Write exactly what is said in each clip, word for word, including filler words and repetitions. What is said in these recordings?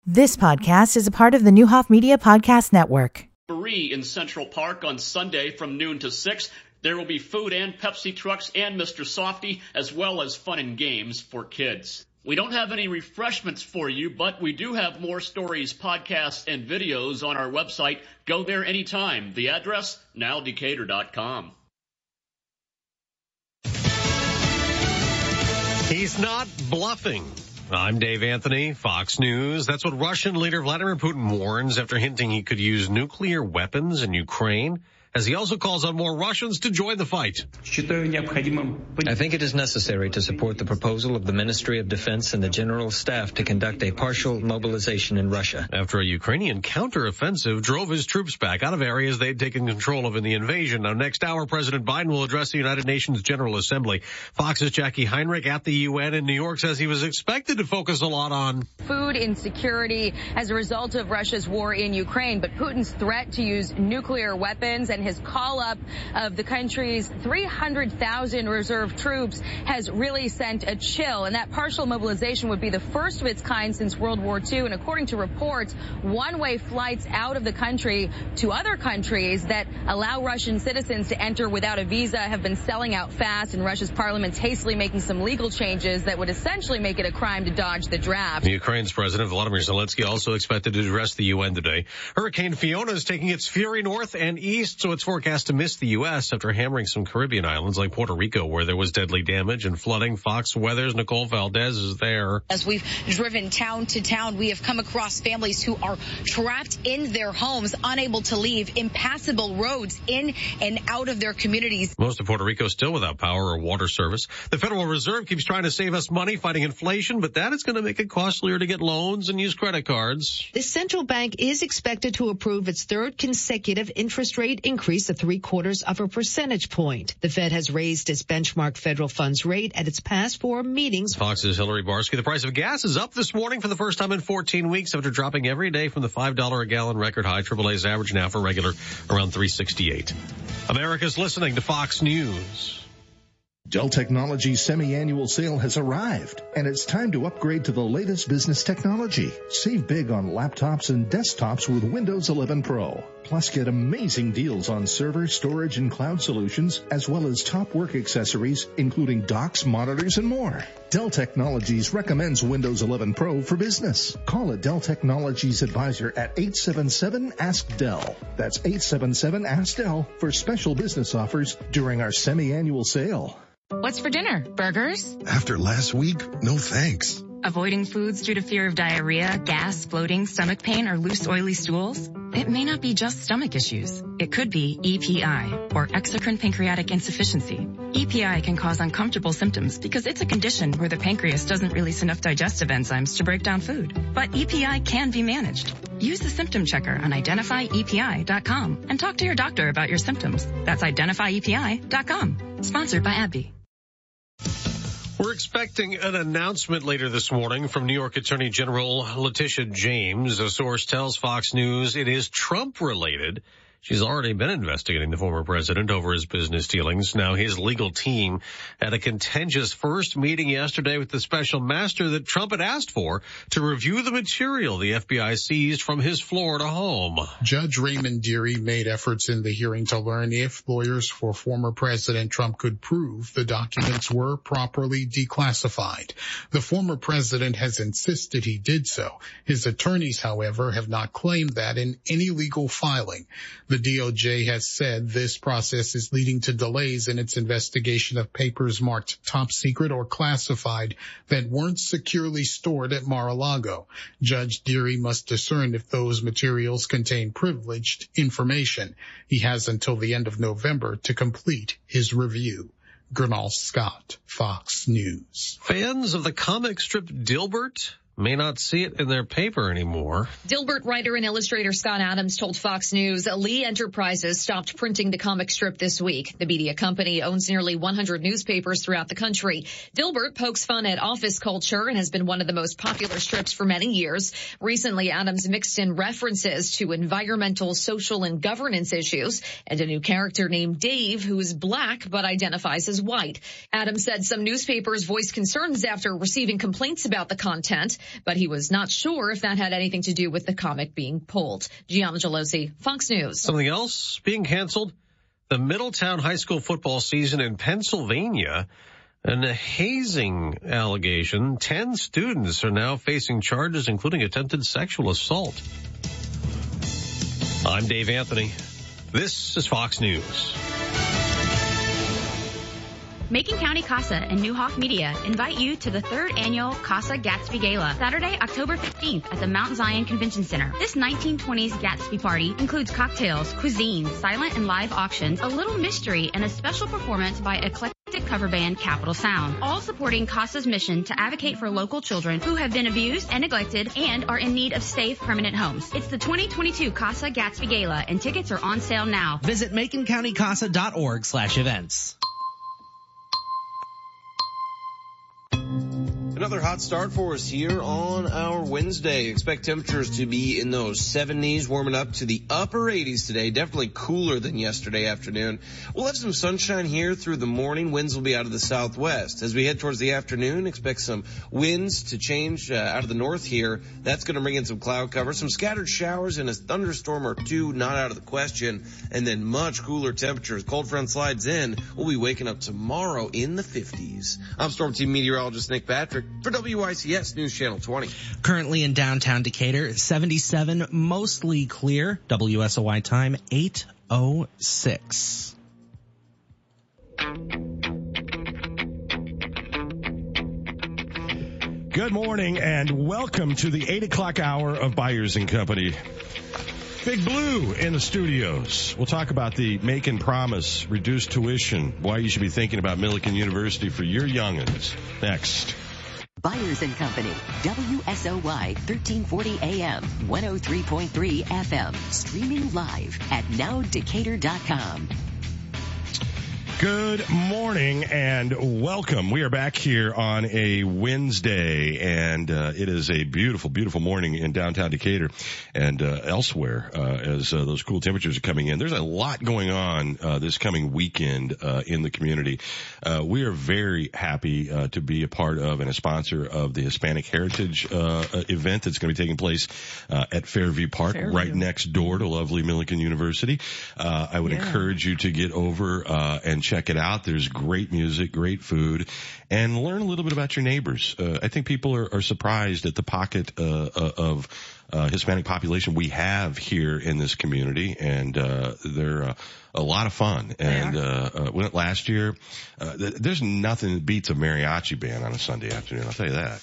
This podcast is a part of the Newhoff Media Podcast Network. Free in Central Park on Sunday from noon to six. There will be food and Pepsi trucks and Mister Softy, as well as fun and games for kids. We don't have any refreshments for you, but we do have more stories, podcasts, and videos on our website. Go there anytime. The address, now decatur dot com. He's not bluffing. I'm Dave Anthony, Fox News. That's what Russian leader Vladimir Putin warns after hinting he could use nuclear weapons in Ukraine, as he also calls on more Russians to join the fight. I think it is necessary to support the proposal of the Ministry of Defense and the General Staff to conduct a partial mobilization in Russia. After a Ukrainian counteroffensive drove his troops back out of areas they'd taken control of in the invasion. Now, next hour, President Biden will address the United Nations General Assembly. Fox's Jackie Heinrich at the U N in New York says he was expected to focus a lot on food insecurity as a result of Russia's war in Ukraine, but Putin's threat to use nuclear weapons and his call up of the country's three hundred thousand reserve troops has really sent a chill. And that partial mobilization would be the first of its kind since World War Two. And according to reports, one-way flights out of the country to other countries that allow Russian citizens to enter without a visa have been selling out fast. And Russia's parliament's hastily making some legal changes that would essentially make it a crime to dodge the draft. Ukraine's President Volodymyr Zelensky also expected to address the U N today. Hurricane Fiona is taking its fury north and east, so it's forecast to miss the U S after hammering some Caribbean islands like Puerto Rico, where there was deadly damage and flooding. Fox Weather's Nicole Valdez is there. As we've driven town to town, we have come across families who are trapped in their homes, unable to leave, impassable roads in and out of their communities. Most of Puerto Rico still without power or water service. The Federal Reserve keeps trying to save us money fighting inflation, but that is going to make it costlier to get loans and use credit cards. The central bank is expected to approve its third consecutive interest rate increase of three quarters of a percentage point. The Fed has raised its benchmark federal funds rate at its past four meetings. Fox's Hillary Barsky. The price of gas is up this morning for the first time in fourteen weeks after dropping every day from the five dollars a gallon record high. Triple A's average now for regular around three sixty-eight. America's listening to Fox News. Dell Technologies semi-annual sale has arrived, and it's time to upgrade to the latest business technology. Save big on laptops and desktops with Windows eleven Pro. Plus, get amazing deals on server, storage, and cloud solutions, as well as top work accessories, including docks, monitors, and more. Dell Technologies recommends Windows eleven Pro for business. Call a Dell Technologies advisor at eight seven seven, ask Dell. That's eight seven seven, ask Dell for special business offers during our semi-annual sale. What's for dinner? Burgers? After last week, no thanks. Avoiding foods due to fear of diarrhea, gas, bloating, stomach pain, or loose, oily stools? It may not be just stomach issues. It could be E P I, or exocrine pancreatic insufficiency. E P I can cause uncomfortable symptoms because it's a condition where the pancreas doesn't release enough digestive enzymes to break down food. But E P I can be managed. Use the symptom checker on identify E P I dot com and talk to your doctor about your symptoms. That's identify E P I dot com. Sponsored by AbbVie. We're expecting an announcement later this morning from New York Attorney General Letitia James. A source tells Fox News it is Trump-related. She's already been investigating the former president over his business dealings. Now his legal team had a contentious first meeting yesterday with the special master that Trump had asked for to review the material the F B I seized from his Florida home. Judge Raymond Dearie made efforts in the hearing to learn if lawyers for former President Trump could prove the documents were properly declassified. The former president has insisted he did so. His attorneys, however, have not claimed that in any legal filing. The D O J has said this process is leading to delays in its investigation of papers marked top secret or classified that weren't securely stored at Mar-a-Lago. Judge Dearie must discern if those materials contain privileged information. He has until the end of November to complete his review. Gernal Scott, Fox News. Fans of the comic strip Dilbert may not see it in their paper anymore. Dilbert writer and illustrator Scott Adams told Fox News Lee Enterprises stopped printing the comic strip this week. The media company owns nearly one hundred newspapers throughout the country. Dilbert pokes fun at office culture and has been one of the most popular strips for many years. Recently, Adams mixed in references to environmental, social, and governance issues and a new character named Dave, who is black but identifies as white. Adams said some newspapers voiced concerns after receiving complaints about the content. but he was not sure if that had anything to do with the comic being pulled. Gianna Gelosi, Fox News. Something else being canceled? The Middletown high school football season in Pennsylvania. And a hazing allegation. Ten students are now facing charges, including attempted sexual assault. I'm Dave Anthony. This is Fox News. Macon County CASA and Newhoff Media invite you to the third annual CASA Gatsby Gala, Saturday, October fifteenth at the Mount Zion Convention Center. This nineteen twenties Gatsby party includes cocktails, cuisine, silent and live auctions, a little mystery, and a special performance by eclectic cover band Capital Sound, all supporting CASA's mission to advocate for local children who have been abused and neglected and are in need of safe, permanent homes. It's the twenty twenty-two CASA Gatsby Gala, and tickets are on sale now. Visit macon county casa dot org slash events. Another hot start for us here on our Wednesday. Expect temperatures to be in those seventies, warming up to the upper eighties today. Definitely cooler than yesterday afternoon. We'll have some sunshine here through the morning. Winds will be out of the southwest. As we head towards the afternoon, expect some winds to change uh, out of the north here. That's going to bring in some cloud cover, some scattered showers, and a thunderstorm or two not out of the question. And then much cooler temperatures. Cold front slides in. We'll be waking up tomorrow in the fifties. I'm Storm Team meteorologist Nick Patrick for W I C S News Channel twenty. Currently in downtown Decatur, seventy-seven, mostly clear. W S O Y time, eight oh six. Good morning and welcome to the eight o'clock hour of Byers and Company. Big Blue in the studios. We'll talk about the Macon Promise, reduced tuition, why you should be thinking about Millikan University for your youngins. Next. Byers and Company, W S O Y thirteen forty A M, one oh three point three F M, streaming live at now decatur dot com. Good morning and welcome. We are back here on a Wednesday, and uh, it is a beautiful, beautiful morning in downtown Decatur and uh, elsewhere uh, as uh, those cool temperatures are coming in. There's a lot going on uh, this coming weekend uh, in the community. Uh, we are very happy uh, to be a part of and a sponsor of the Hispanic Heritage uh, event that's going to be taking place uh, at Fairview Park, Fairview. right next door to lovely Millikan University. Uh, I would yeah. encourage you to get over uh, and check it out. There's great music, great food, and learn a little bit about your neighbors. Uh, I think people are, are surprised at the pocket uh, of uh, Hispanic population we have here in this community, and uh, they're uh, a lot of fun. And uh, uh, went last year. Uh, th- there's nothing that beats a mariachi band on a Sunday afternoon. I'll tell you that.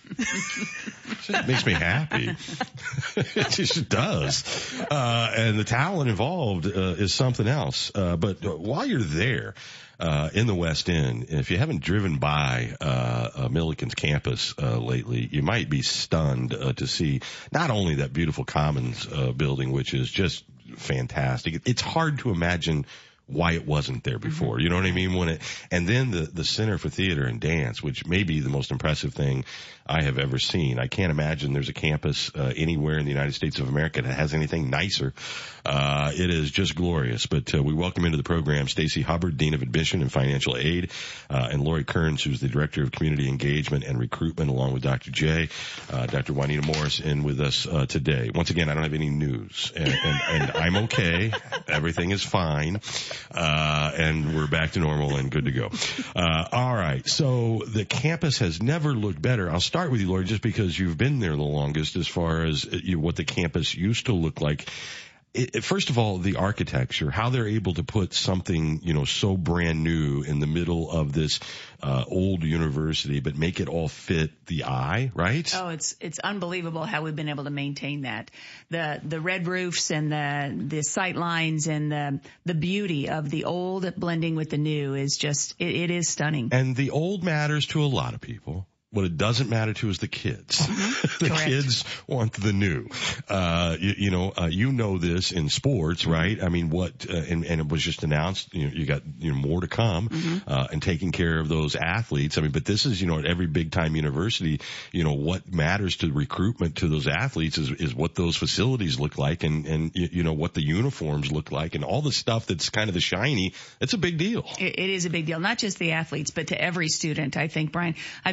It makes me happy. It just does. Uh, and the talent involved uh, is something else. Uh, but while you're there, Uh, in the West End, if you haven't driven by uh, uh Millikan's campus uh, lately, you might be stunned uh, to see not only that beautiful Commons uh, building, which is just fantastic. It's hard to imagine why it wasn't there before. Mm-hmm. You know what I mean? When it, and then the, the Center for Theater and Dance, which may be the most impressive thing I have ever seen. I can't imagine there's a campus uh, anywhere in the United States of America that has anything nicer. Uh, it is just glorious. But uh, we welcome into the program Stacy Hubbard, Dean of Admission and Financial Aid, uh, and Lori Kearns, who's the Director of Community Engagement and Recruitment, along with Doctor J, uh, Doctor Juanita Morris, in with us uh, today. Once again, I don't have any news, and, and, and I'm okay. Everything is fine. Uh, and we're back to normal and good to go. Uh, all right. So the campus has never looked better. I'll start with you, Lori, just because you've been there the longest as far as uh, you, what the campus used to look like. It, it, first of all, the architecture, how they're able to put something, you know, so brand new in the middle of this uh, old university, but make it all fit the eye, right? Oh, it's it's unbelievable how we've been able to maintain that. The the red roofs and the the sight lines and the the beauty of the old blending with the new is just, it, it is stunning. And the old matters to a lot of people. What it doesn't matter to is the kids. Mm-hmm. the Correct. Kids want the new. Uh, you, you know, uh, you know this in sports, right? I mean, what, uh, and, and it was just announced, you know, you got, you know, more to come, mm-hmm. uh, and taking care of those athletes. I mean, but this is, you know, at every big time university, you know, what matters to recruitment to those athletes is, is what those facilities look like and, and, you know, what the uniforms look like and all the stuff that's kind of the shiny. It's a big deal. It, it is a big deal, not just the athletes, but to every student. I think, Brian, I've been visiting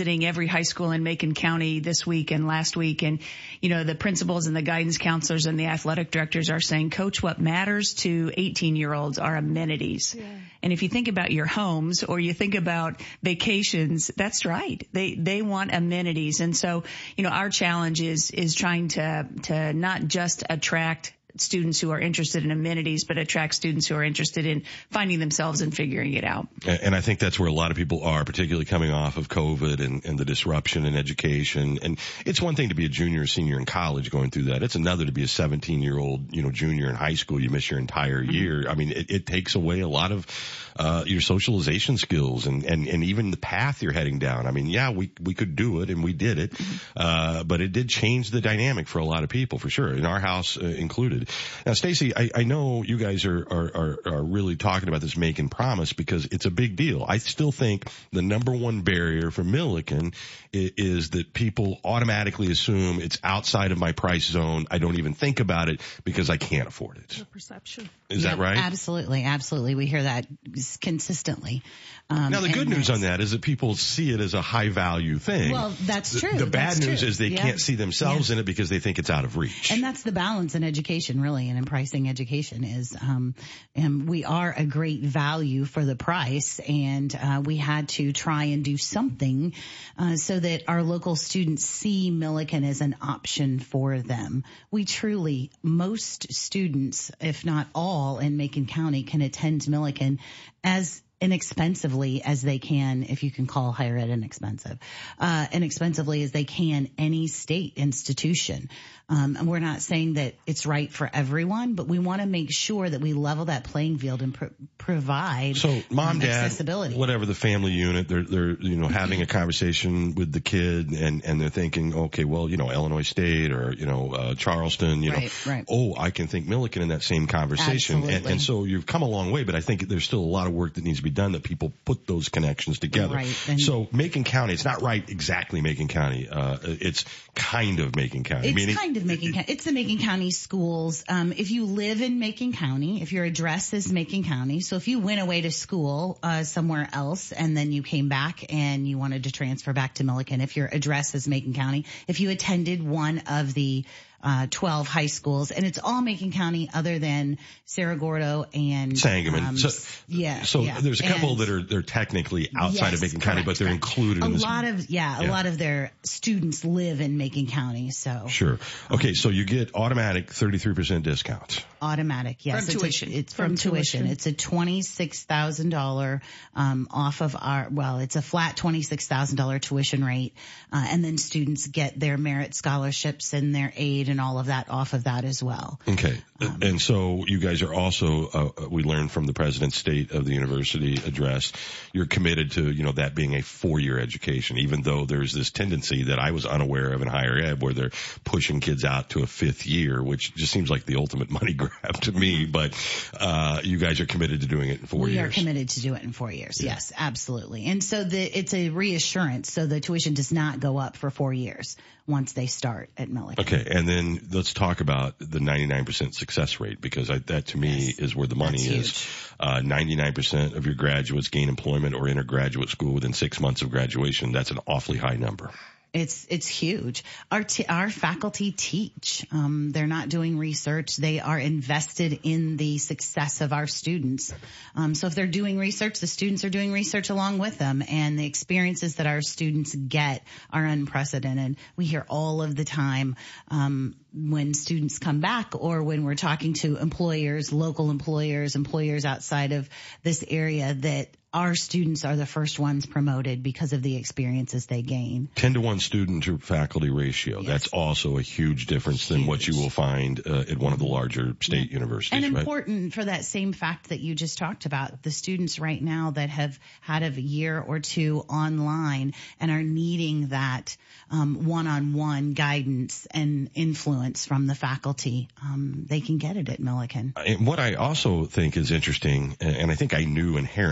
visiting every high school in Macon County this week and last week. And, you know, the principals and the guidance counselors and the athletic directors are saying, Coach, what matters to eighteen year olds are amenities. Yeah. And if you think about your homes or you think about vacations, that's right. They, they want amenities. And so, you know, our challenge is, is trying to, to not just attract students who are interested in amenities, but attract students who are interested in finding themselves and figuring it out. And I think that's where a lot of people are, particularly coming off of COVID and, and the disruption in education. And it's one thing to be a junior or senior in college going through that. It's another to be a seventeen year old, you know, junior in high school. You miss your entire year. Mm-hmm. I mean, it, it takes away a lot of uh your socialization skills and, and, and even the path you're heading down. I mean, yeah, we, we could do it and we did it. Mm-hmm. Uh, but it did change the dynamic for a lot of people, for sure, in our house uh, included. Now, Stacey, I, I know you guys are, are, are, are really talking about this Macon Promise because it's a big deal. I still think the number one barrier for Milliken is, is that people automatically assume it's outside of my price zone. I don't even think about it because I can't afford it. The perception. Is yeah, that right? Absolutely. Absolutely. We hear that consistently. Um, now, the good news on that is that people see it as a high value thing. Well, that's true. The, the bad that's news true. is they yeah. can't see themselves yeah. in it because they think it's out of reach. And that's the balance in education, really, and in pricing education is, um, and we are a great value for the price, and uh, we had to try and do something uh, so that our local students see Milliken as an option for them. We truly, most students, if not all in Macon County, can attend Milliken as inexpensively as they can, if you can call higher ed inexpensive, uh, inexpensively as they can any state institution. Um, and we're not saying that it's right for everyone, but we want to make sure that we level that playing field and pro- provide so mom, um, dad, accessibility. Whatever the family unit, they're they're you know having a conversation with the kid, and and they're thinking, okay, well, you know, Illinois State or you know uh, Charleston, you right, know, right. oh, I can think Milliken in that same conversation, and, and so you've come a long way, but I think there's still a lot of work that needs to be done that people put those connections together. Right, and so Macon County, it's not right exactly Macon County, uh, it's kind of Macon County. It's meaning, kind of Macon County. It's the Macon County schools. Um, if you live in Macon County, if your address is Macon County, so if you went away to school uh, somewhere else and then you came back and you wanted to transfer back to Milliken, if your address is Macon County, if you attended one of the uh, twelve high schools, and it's all Macon County other than Cerro Gordo and Sangamon. Um, so, yeah. So yeah. there's a couple and, that are they're technically outside yes, of Macon County, correct, but they're correct. included a in this. lot of yeah, yeah, a lot of their students live in Macon County. So sure. Okay, so you get automatic thirty-three percent discount. Automatic, yes. From it's tuition. A, it's from, from tuition. tuition. It's a twenty-six thousand dollars um, off of our, well, it's a flat twenty-six thousand dollars tuition rate. Uh, and then students get their merit scholarships and their aid and all of that off of that as well. Okay. Um, and so you guys are also, uh, we learned from the President's State of the University address, you're committed to, you know, that being a four-year education, even though there's this tendency that I was unaware of in higher ed where they're pushing kids out to a fifth year, which just seems like the ultimate money grab to me. But uh you guys are committed to doing it in four we years. We are committed to do it in four years. Yeah. Yes, absolutely. And so the it's a reassurance. So the tuition does not go up for four years once they start at Milliken. Okay, and then let's talk about the ninety-nine percent success rate, because I, that to me yes. is where the money That's is. Huge. Uh, ninety-nine percent of your graduates gain employment or enter graduate school within six months of graduation. That's an awfully high number. It's it's huge. Our t- our faculty teach. Um, they're not doing research. They are invested in the success of our students. Um, so if they're doing research, the students are doing research along with them, and the experiences that our students get are unprecedented. We hear all of the time um, when students come back, or when we're talking to employers, local employers, employers outside of this area, that our students are the first ones promoted because of the experiences they gain. ten to one student to faculty ratio. Yes. That's also a huge difference huge. than what you will find uh, at one of the larger state yeah. universities. And right? important for that same fact that you just talked about, the students right now that have had a year or two online and are needing that um, one-on-one guidance and influence from the faculty, um, they can get it at Milliken. And what I also think is interesting, and I think I knew inherently, but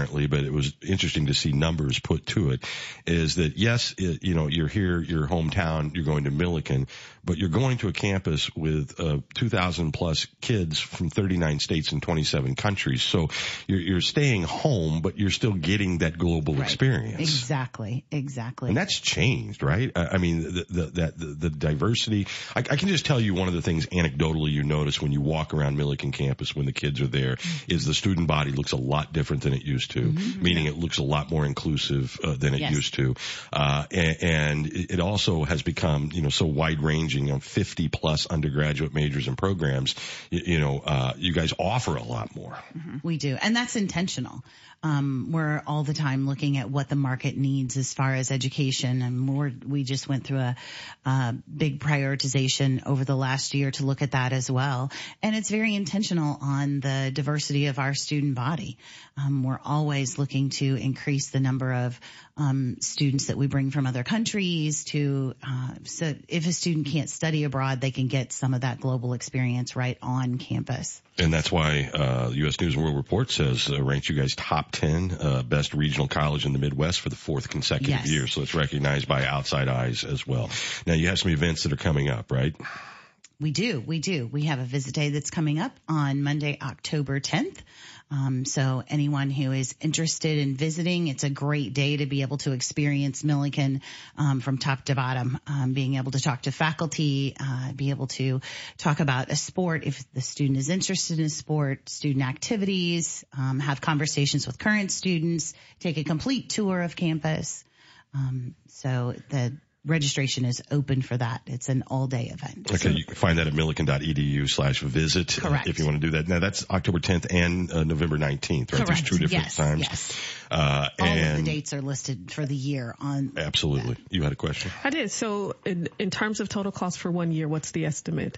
it was interesting to see numbers put to it, is that yes, it, you know, you're here, your hometown, you're going to Milliken, but you're going to a campus with uh, two thousand plus kids from thirty-nine states and twenty-seven countries. So you're, you're staying home, but you're still getting that global right. experience. Exactly, exactly. And that's changed, right? I, I mean, the, the, that, the, the diversity. I, I can just tell you one of the things anecdotally you notice when you walk around Milliken campus when the kids are there mm-hmm. is the student body looks a lot different than it used to, mm-hmm. meaning it looks a lot more inclusive uh, than it yes. used to. Uh, and, and it also has become, you know, so wide ranging, you know, fifty plus undergraduate majors and programs. You, you know, uh, you guys offer a lot more. Mm-hmm. We do. And that's intentional. Um, we're all the time looking at what the market needs as far as education, and we're, we just went through a, a big prioritization over the last year to look at that as well. And it's very intentional on the diversity of our student body. Um, we're always looking to increase the number of um, students that we bring from other countries to, uh, so if a student can't study abroad, they can get some of that global experience right on campus. And that's why uh U S News and World Report says uh, ranks you guys top ten uh best regional college in the Midwest for the fourth consecutive yes. year. So it's recognized by outside eyes as well. Now you have some events that are coming up, right? We do. We do. We have a Visit Day that's coming up on Monday, October tenth. Um, so anyone who is interested in visiting, it's a great day to be able to experience Milliken um, from top to bottom, um, being able to talk to faculty, uh, be able to talk about a sport if the student is interested in a sport, student activities, um, have conversations with current students, take a complete tour of campus. Um, so the registration is open for that. It's an all-day event. Okay, so, you can find that at milliken.edu slash visit uh, if you want to do that. Now, that's October tenth and uh, November nineteenth, right? Correct. There's two different yes, times. Yes. Uh, All and of the dates are listed for the year on. Absolutely. That. You had a question? I did. So in, in terms of total cost for one year, what's the estimate?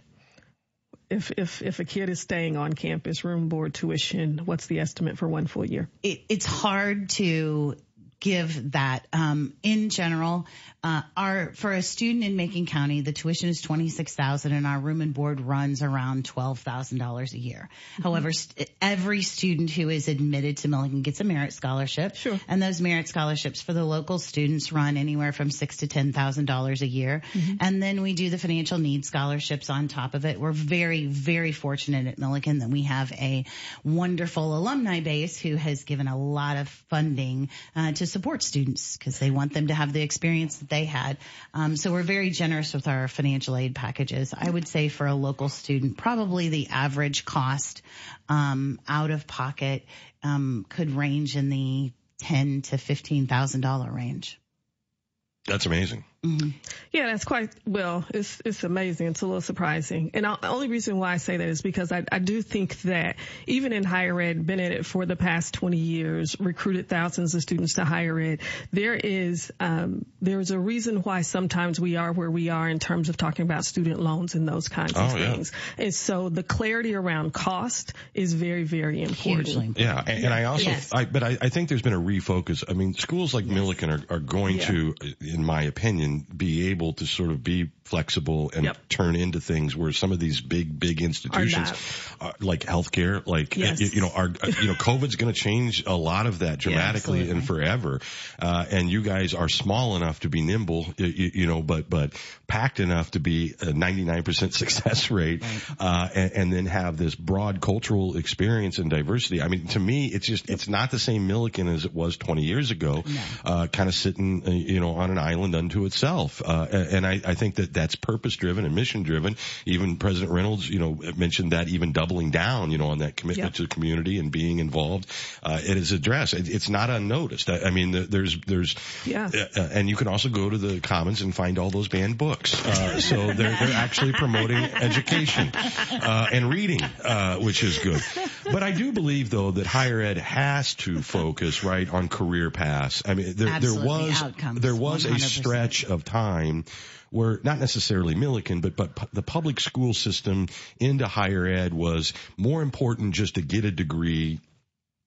If, if, if a kid is staying on campus, room, board, tuition, what's the estimate for one full year? It, it's hard to give that. Um, in general, uh, our, for a student in Macon County, the tuition is twenty-six thousand dollars and our room and board runs around twelve thousand dollars a year. Mm-hmm. However, st- every student who is admitted to Milliken gets a merit scholarship. Sure. And those merit scholarships for the local students run anywhere from six to ten thousand dollars a year. Mm-hmm. And then we do the financial needs scholarships on top of it. We're very, very fortunate at Milliken that we have a wonderful alumni base who has given a lot of funding uh, to support students because they want them to have the experience that they had. Um, so we're very generous with our financial aid packages. I would say for a local student, probably the average cost um, out of pocket um, could range in the ten to fifteen thousand dollar range. That's amazing. Mm-hmm. Yeah, that's quite, well, it's it's amazing. It's a little surprising. And the only reason why I say that is because I, I do think that even in higher ed, been in it for the past twenty years, recruited thousands of students to higher ed, there is um, there is a reason why sometimes we are where we are in terms of talking about student loans and those kinds oh, of yeah. things. And so the clarity around cost is very, very important. Hugely important. Yeah, and, and I also, yes. I, but I, I think there's been a refocus. I mean, schools like yes. Milliken are, are going yeah. to, in my opinion, be able to sort of be flexible and yep. turn into things where some of these big, big institutions uh, like healthcare, like, yes. you, you know, are, you know, COVID's going to change a lot of that dramatically yeah, and forever. Uh, and you guys are small enough to be nimble, you, you know, but, but packed enough to be a ninety-nine percent success rate, right. uh, and, and then have this broad cultural experience and diversity. I mean, to me, it's just, it's not the same Milliken as it was twenty years ago, no. uh, kind of sitting, uh, you know, on an island unto itself. Uh, and I, I think that that's purpose driven and mission driven. Even President Reynolds, you know, mentioned that even doubling down, you know, on that commitment yep. to the community and being involved. Uh, it is addressed. It, it's not unnoticed. I, I mean, there's, there's, yeah. uh, and you can also go to the Commons and find all those banned books. Uh, so they're, they're actually promoting education, uh, and reading, uh, which is good. But I do believe though that higher ed has to focus right on career paths. I mean, there, there was, Outcomes, there was one hundred percent. a stretch of time where not necessarily Milliken, but, but the public school system into higher ed was more important just to get a degree,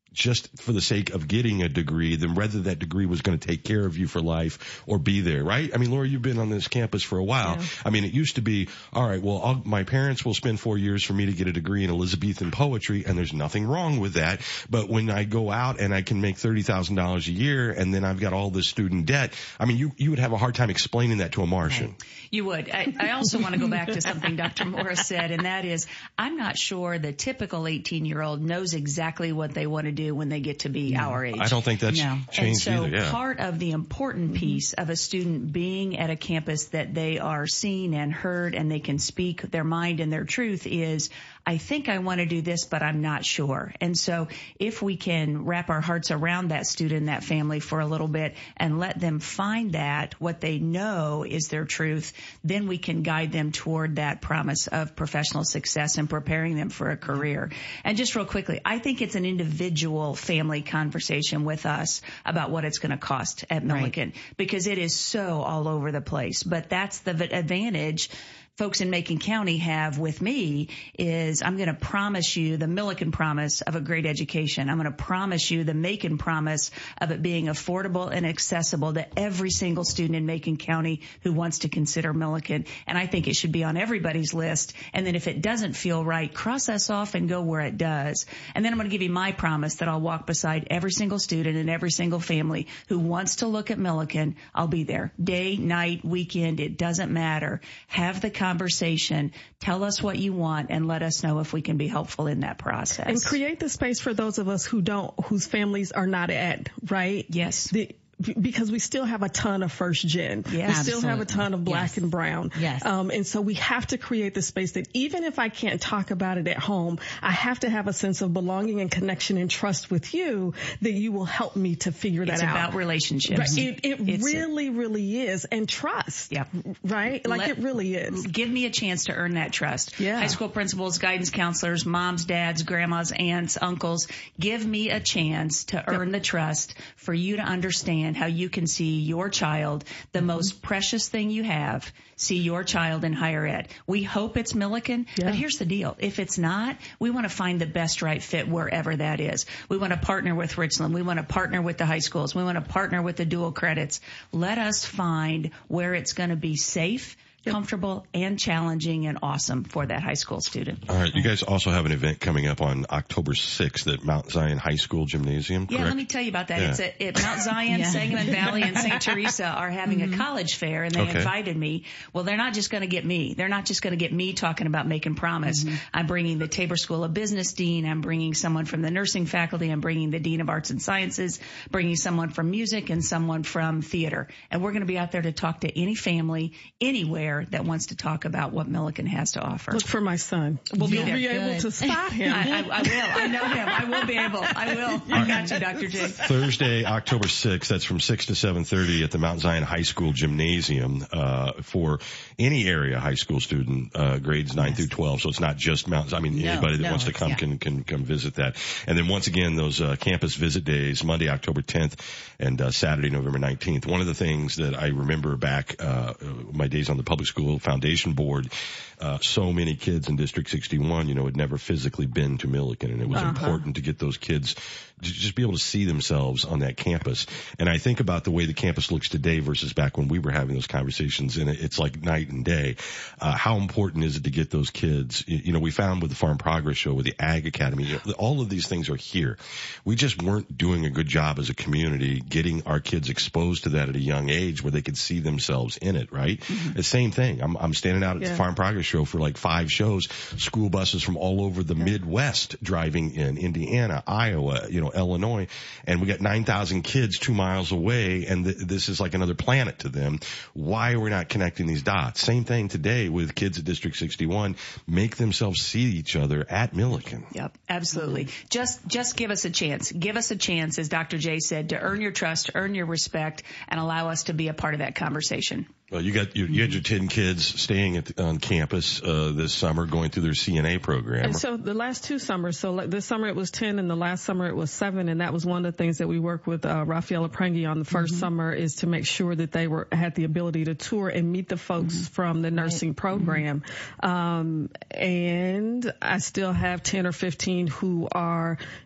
just for the sake of getting a degree than whether that degree was going to take care of you for life or be there, right? I mean, Laura, you've been on this campus for a while. Yeah. I mean, it used to be, all right, well, I'll, my parents will spend four years for me to get a degree in Elizabethan poetry, and there's nothing wrong with that. But when I go out and I can make thirty thousand dollars a year and then I've got all this student debt, I mean, you, you would have a hard time explaining that to a Martian. You would. I, I also want to go back to something Doctor Morris said, and that is, I'm not sure the typical eighteen-year-old knows exactly what they want to do when they get to be No. our age. I don't think that's no. changed and so either, yeah. part of the important piece of a student being at a campus that they are seen and heard and they can speak their mind and their truth is, I think I want to do this, but I'm not sure. And so if we can wrap our hearts around that student, that family for a little bit and let them find that, what they know is their truth, then we can guide them toward that promise of professional success and preparing them for a career. And just real quickly, I think it's an individual family conversation with us about what it's going to cost at Millikan, right, because it is so all over the place. But that's the advantage folks in Macon County have with me is I'm going to promise you the Millikan promise of a great education. I'm going to promise you the Macon promise of it being affordable and accessible to every single student in Macon County who wants to consider Millikan. And I think it should be on everybody's list. And then if it doesn't feel right, cross us off and go where it does. And then I'm going to give you my promise that I'll walk beside every single student and every single family who wants to look at Millikan. I'll be there day, night, weekend. It doesn't matter. Have the conversation, tell us what you want, and let us know if we can be helpful in that process. And create the space for those of us who don't, whose families are not at, right? Yes. The, because we still have a ton of first gen. Yes, we still absolutely. have a ton of black Yes. and brown. Yes. Um, and so we have to create the space that even if I can't talk about it at home, I have to have a sense of belonging and connection and trust with you that you will help me to figure that It's out. It's about relationships. Right. It, it It's really, a, really is. And trust. Yep. Right? Like Let, it really is. Give me a chance to earn that trust. Yeah. High school principals, guidance counselors, moms, dads, grandmas, aunts, uncles, give me a chance to earn yep. the trust for you to understand how you can see your child, the mm-hmm. most precious thing you have, see your child in higher ed. We hope it's Millikan, yeah. but here's the deal. If it's not, we want to find the best right fit wherever that is. We want to partner with Richland. We want to partner with the high schools. We want to partner with the dual credits. Let us find where it's going to be safe, comfortable, and challenging and awesome for that high school student. All right. You guys also have an event coming up on October sixth at Mount Zion High School Gymnasium, correct? Yeah, let me tell you about that. Yeah. It's at, at Mount Zion, yeah. Sangamon Valley, and Saint Teresa are having mm-hmm. a college fair, and they okay. invited me. Well, they're not just going to get me. They're not just going to get me talking about making promise. Mm-hmm. I'm bringing the Tabor School of Business dean. I'm bringing someone from the nursing faculty. I'm bringing the dean of arts and sciences, bringing someone from music, and someone from theater. And we're going to be out there to talk to any family, anywhere that wants to talk about what Millikan has to offer. Look for my son. We'll be You'll there. be able Good. to spot him. I, I, I will. I know him. I will be able. I will. I got you, Doctor J. Thursday, October sixth, that's from six to seven thirty at the Mount Zion High School Gymnasium, uh, for any area high school student, uh, grades nine yes. through twelve. So it's not just Mount Zion. I mean, no, anybody that no, wants to come yeah. can, can come visit that. And then once again, those, uh, campus visit days, Monday, October tenth and, uh, Saturday, November nineteenth. One of the things that I remember back, uh, my days on the Public School Foundation Board, Uh, so many kids in District sixty-one, you know, had never physically been to Millikan, and it was uh-huh. important to get those kids to just be able to see themselves on that campus. And I think about the way the campus looks today versus back when we were having those conversations, and it's like night and day. Uh, how important is it to get those kids? You know, we found with the Farm Progress Show, with the Ag Academy, you know, all of these things are here. We just weren't doing a good job as a community getting our kids exposed to that at a young age where they could see themselves in it, right? Mm-hmm. The same thing. I'm, I'm standing out at yeah. the Farm Progress Show for like five shows, school buses from all over the yeah. Midwest driving in, Indiana, Iowa, you know, Illinois, and we got nine thousand kids two miles away, and th- this is like another planet to them. Why are we not connecting these dots? Same thing today with kids at District sixty-one. Make themselves see each other at Millikan. Yep, absolutely. Mm-hmm. Just, just give us a chance. Give us a chance, as Doctor J said, to earn your trust, earn your respect, and allow us to be a part of that conversation. Well, you got you, you had your ten kids staying at the, on campus uh, this summer, going through their C N A program. And so the last two summers, so like this summer it was ten, and the last summer it was seven, and that was one of the things that we worked with uh, Rafaela Prangi on the first mm-hmm. summer, is to make sure that they were had the ability to tour and meet the folks mm-hmm. from the nursing right. program. Mm-hmm. Um, and I still have ten or fifteen who are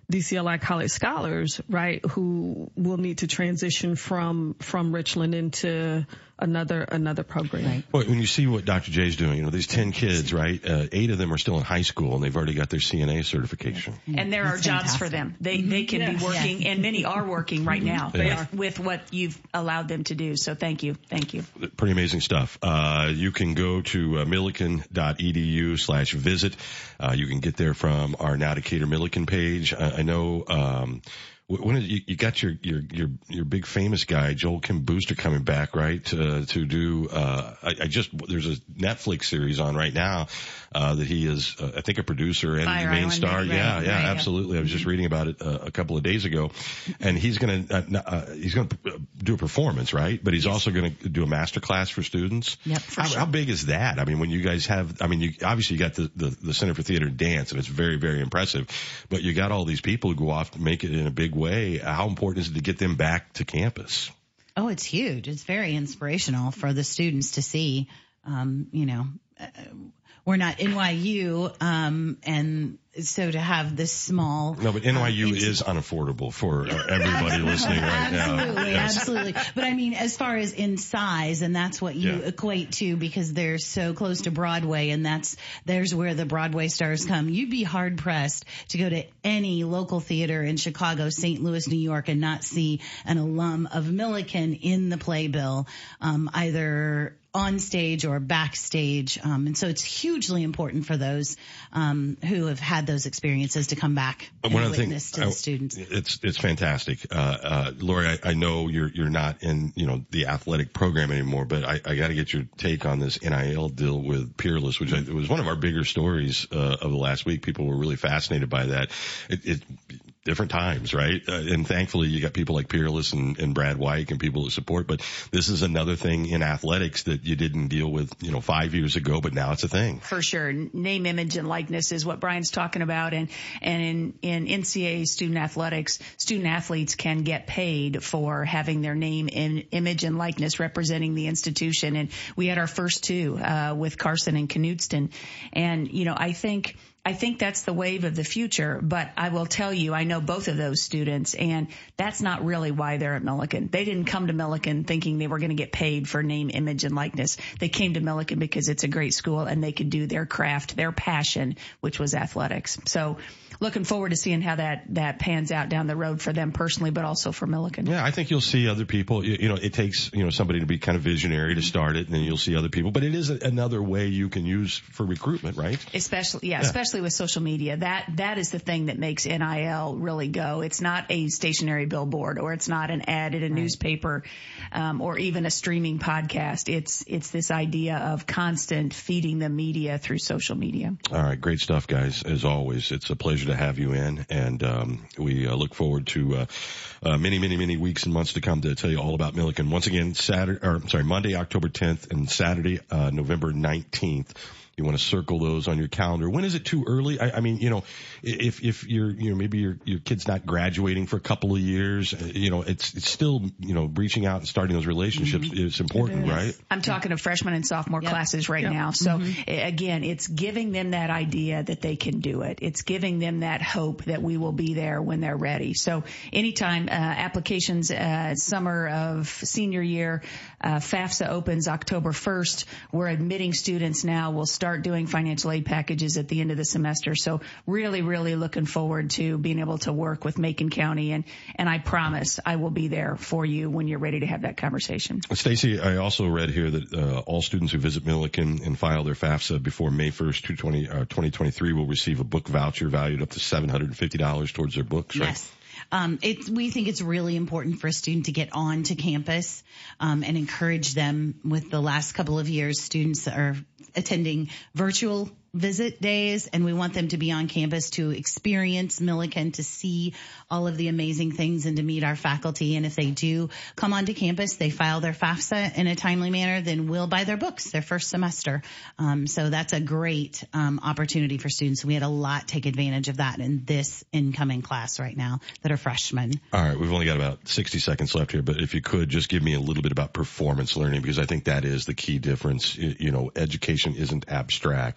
D C L I College scholars, right, who will need to transition from from Richland into another another program. Right. Well, when you see what Doctor J's doing, you know, these ten kids, right, uh, eight of them are still in high school, and they've already got their C N A certification. And there That's are jobs fantastic. for them. They they can Yes. be working, Yes. and many are working right now They with, are. with what you've allowed them to do. So thank you. Thank you. Pretty amazing stuff. Uh, you can go to uh, milliken.edu slash visit. Uh, you can get there from our Now Decatur Milliken page. Uh, I know, um, when you, you got your, your, your, your big famous guy, Joel Kim Booster, coming back, right? Uh, to do, uh, I, I just, there's a Netflix series on right now, uh, that he is, uh, I think a producer and Fire the main Island, star. right, yeah, right, yeah, yeah. absolutely. I was just reading about it uh, a couple of days ago, and he's going to, uh, uh, he's going to do a performance, right? But he's also going to do a master class for students. Yep. How, how big is that? I mean, when you guys have, I mean, you obviously you got the, the, the Center for Theater and Dance, and it's very, very impressive, but you got all these people who go off to make it in a big way. How important is it to get them back to campus? Oh, it's huge. It's very inspirational for the students to see. Um, you know, uh, we're not N Y U, um, and so to have this small. No, but N Y U um, is unaffordable for uh, everybody listening right now. Absolutely, Yes. absolutely. But I mean, as far as in size, and that's what you Yeah. equate to because they're so close to Broadway, and that's there's where the Broadway stars come. You'd be hard pressed to go to any local theater in Chicago, Saint Louis, New York, and not see an alum of Milliken in the playbill, um, either on stage or backstage. Um, and so it's hugely important for those um, who have had those experiences to come back But and one of the witness things, to the I- students. It's it's fantastic, uh, uh, Lori. I, I know you're you're not in you know the athletic program anymore, but I, I got to get your take on this N I L deal with Peerless, which I, it was one of our bigger stories uh, of the last week. People were really fascinated by that. It, it different times, right? Uh, and thankfully, you got people like Peerless and, and Brad White and people who support. But this is another thing in athletics that you didn't deal with, you know, five years ago, but now it's a thing. For sure. Name, image, and likeness is what Brian's talking about. And, and in, in N C A A student athletics, student athletes can get paid for having their name, in, image, and likeness representing the institution. And we had our first two, uh, with Carson and Knudsen. And, you know, I think, I think that's the wave of the future, but I will tell you, I know both of those students, and that's not really why they're at Milliken. They didn't come to Milliken thinking they were going to get paid for name, image, and likeness. They came to Milliken because it's a great school and they could do their craft, their passion, which was athletics. So looking forward to seeing how that, that pans out down the road for them personally, but also for Milliken. Yeah, I think you'll see other people. You, you know, it takes, you know, somebody to be kind of visionary to start it, and then you'll see other people. But it is a, another way you can use for recruitment, right? Especially, yeah, Yeah. especially with social media. That, that is the thing that makes N I L really go. It's not a stationary billboard, or it's not an ad in a newspaper, um, or even a streaming podcast. It's, it's this idea of constant feeding the media through social media. All right, great stuff, guys. As always, it's a pleasure to have you in, and um, we uh, look forward to uh, uh, many, many, many weeks and months to come to tell you all about Milliken. Once again, Saturday, or I'm sorry, Monday, October tenth, and Saturday, uh, November nineteenth. You want to circle those on your calendar. When is it too early? I, I mean, you know, if if you're, you know, maybe your your kid's not graduating for a couple of years, uh, you know, it's it's still, you know, reaching out and starting those relationships Mm-hmm. is important, right? I'm talking to freshman and sophomore Yep. classes right Yep. now. So Mhm. a- again, it's giving them that idea that they can do it. It's giving them that hope that we will be there when they're ready. So anytime, uh, applications, uh, summer of senior year, uh, FAFSA opens October first. We're admitting students now. We'll start doing financial aid packages at the end of the semester. So really, really looking forward to being able to work with Macon County. And, and I promise I will be there for you when you're ready to have that conversation. Stacy, I also read here that uh, all students who visit Milliken and file their FAFSA before May first, twenty twenty-three will receive a book voucher valued up to seven hundred fifty dollars towards their books, right? Yes. Um, it's, we think it's really important for a student to get on to campus, um, and encourage them. With the last couple of years, students are attending virtual visit days, and we want them to be on campus to experience Milliken, to see all of the amazing things and to meet our faculty. And if they do come onto campus, they file their FAFSA in a timely manner, then we'll buy their books their first semester. Um, so that's a great um, opportunity for students. We had a lot take advantage of that in this incoming class right now that are freshmen. All right, we've only got about sixty seconds left here, but if you could just give me a little bit about performance learning, because I think that is the key difference. You know, education isn't abstract. I mean, it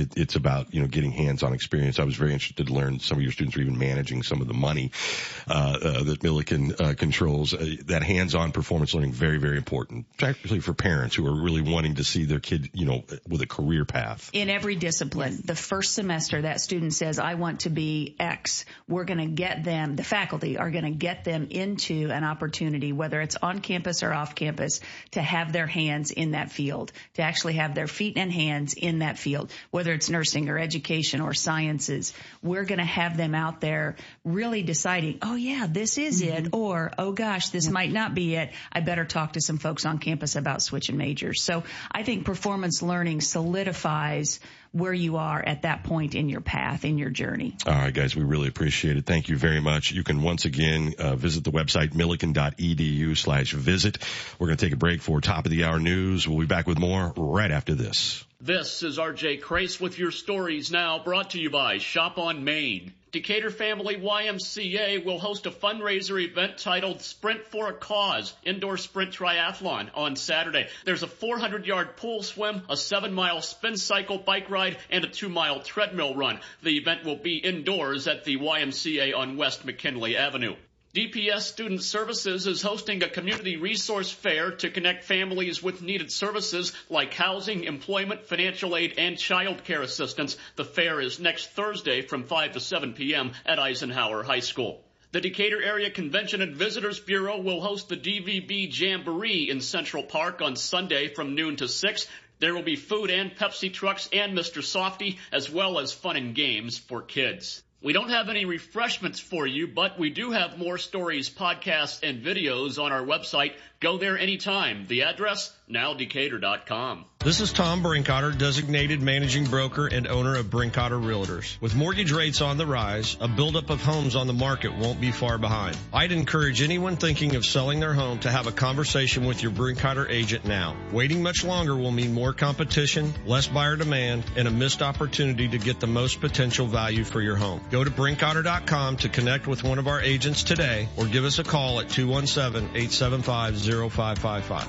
it, it's about, you know, getting hands-on experience. I was very interested to learn some of your students are even managing some of the money, uh, uh that Milliken, uh, controls. Uh, that hands-on performance learning, very, very important, particularly for parents who are really wanting to see their kid, you know, with a career path. In every discipline, Yes. the first semester that student says, I want to be X, we're going to get them, the faculty are going to get them into an opportunity, whether it's on campus or off campus, to have their hands in that field, to actually have their feet and hands in that field, whether it's nursing or education or sciences. We're going to have them out there really deciding, oh yeah, this is mm-hmm. it, or oh gosh, this yep. might not be it. I better talk to some folks on campus about switching majors. So I think performance learning solidifies where you are at that point in your path, in your journey. All right, guys, we really appreciate it. Thank you very much. You can once again uh, visit the website, milliken.edu slash visit. We're going to take a break for top of the hour news. We'll be back with more right after this. This is R J Crace with your stories now, brought to you by Shop on Main. Decatur Family Y M C A will host a fundraiser event titled Sprint for a Cause, indoor sprint triathlon on Saturday. There's a four hundred yard pool swim, a seven mile spin cycle bike ride, and a two mile treadmill run. The event will be indoors at the Y M C A on West McKinley Avenue. D P S Student Services is hosting a community resource fair to connect families with needed services like housing, employment, financial aid, and child care assistance. The fair is next Thursday from five to seven p.m. at Eisenhower High School. The Decatur Area Convention and Visitors Bureau will host the D V B Jamboree in Central Park on Sunday from noon to six. There will be food and Pepsi trucks and Mister Softy, as well as fun and games for kids. We don't have any refreshments for you, but we do have more stories, podcasts, and videos on our website. Go there anytime. The address, now decatur dot com. This is Tom Brinkotter, designated managing broker and owner of Brinkotter Realtors. With mortgage rates on the rise, a buildup of homes on the market won't be far behind. I'd encourage anyone thinking of selling their home to have a conversation with your Brinkotter agent now. Waiting much longer will mean more competition, less buyer demand, and a missed opportunity to get the most potential value for your home. Go to brinkotter dot com to connect with one of our agents today, or give us a call at two one seven, eight seven five, zero five five five.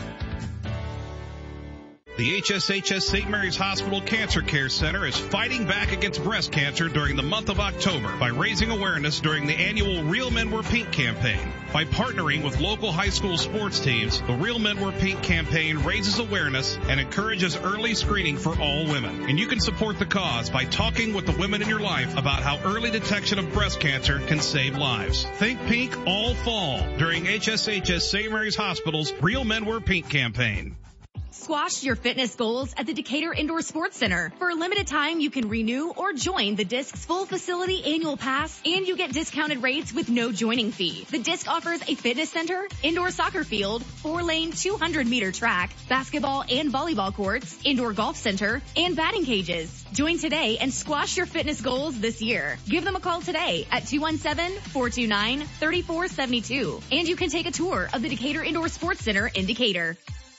The H S H S Saint Mary's Hospital Cancer Care Center is fighting back against breast cancer during the month of October by raising awareness during the annual Real Men Wear Pink campaign. By partnering with local high school sports teams, the Real Men Wear Pink campaign raises awareness and encourages early screening for all women. And you can support the cause by talking with the women in your life about how early detection of breast cancer can save lives. Think pink all fall during H S H S Saint Mary's Hospital's Real Men Wear Pink campaign. Squash your fitness goals at the Decatur Indoor Sports Center. For a limited time, you can renew or join the DISC's full facility annual pass, and you get discounted rates with no joining fee. The DISC offers a fitness center, indoor soccer field, four-lane two hundred meter track, basketball and volleyball courts, indoor golf center, and batting cages. Join today and squash your fitness goals this year. Give them a call today at two one seven, four two nine, three four seven two, and you can take a tour of the Decatur Indoor Sports Center in Decatur.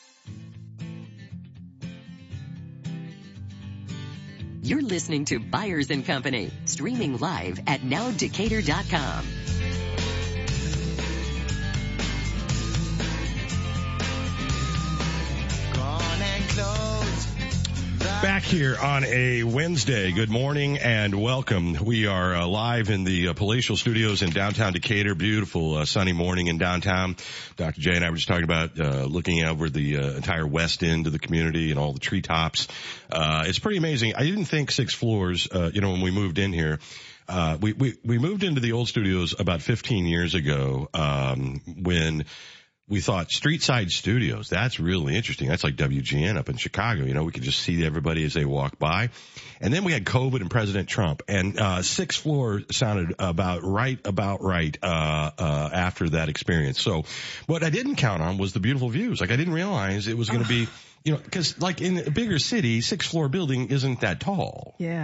You're listening to Byers and Company, streaming live at now decatur dot com. Back here on a Wednesday. Good morning and welcome. We are uh, live in the uh, Palatial Studios in downtown Decatur. Beautiful uh, sunny morning in downtown. Doctor J and I were just talking about uh, looking over the uh, entire west end of the community and all the treetops. Uh, it's pretty amazing. I didn't think six floors, uh, you know, when we moved in here. Uh, we, we, we moved into the old studios about fifteen years ago, um, when we thought street side studios, that's really interesting. That's like W G N up in Chicago. You know, we could just see everybody as they walk by. And then we had COVID and President Trump, and uh sixth floor sounded about right, about right, uh uh after that experience. So what I didn't count on was the beautiful views. Like I didn't realize it was going to be, you know, because like in a bigger city, sixth floor building isn't that tall. Yeah.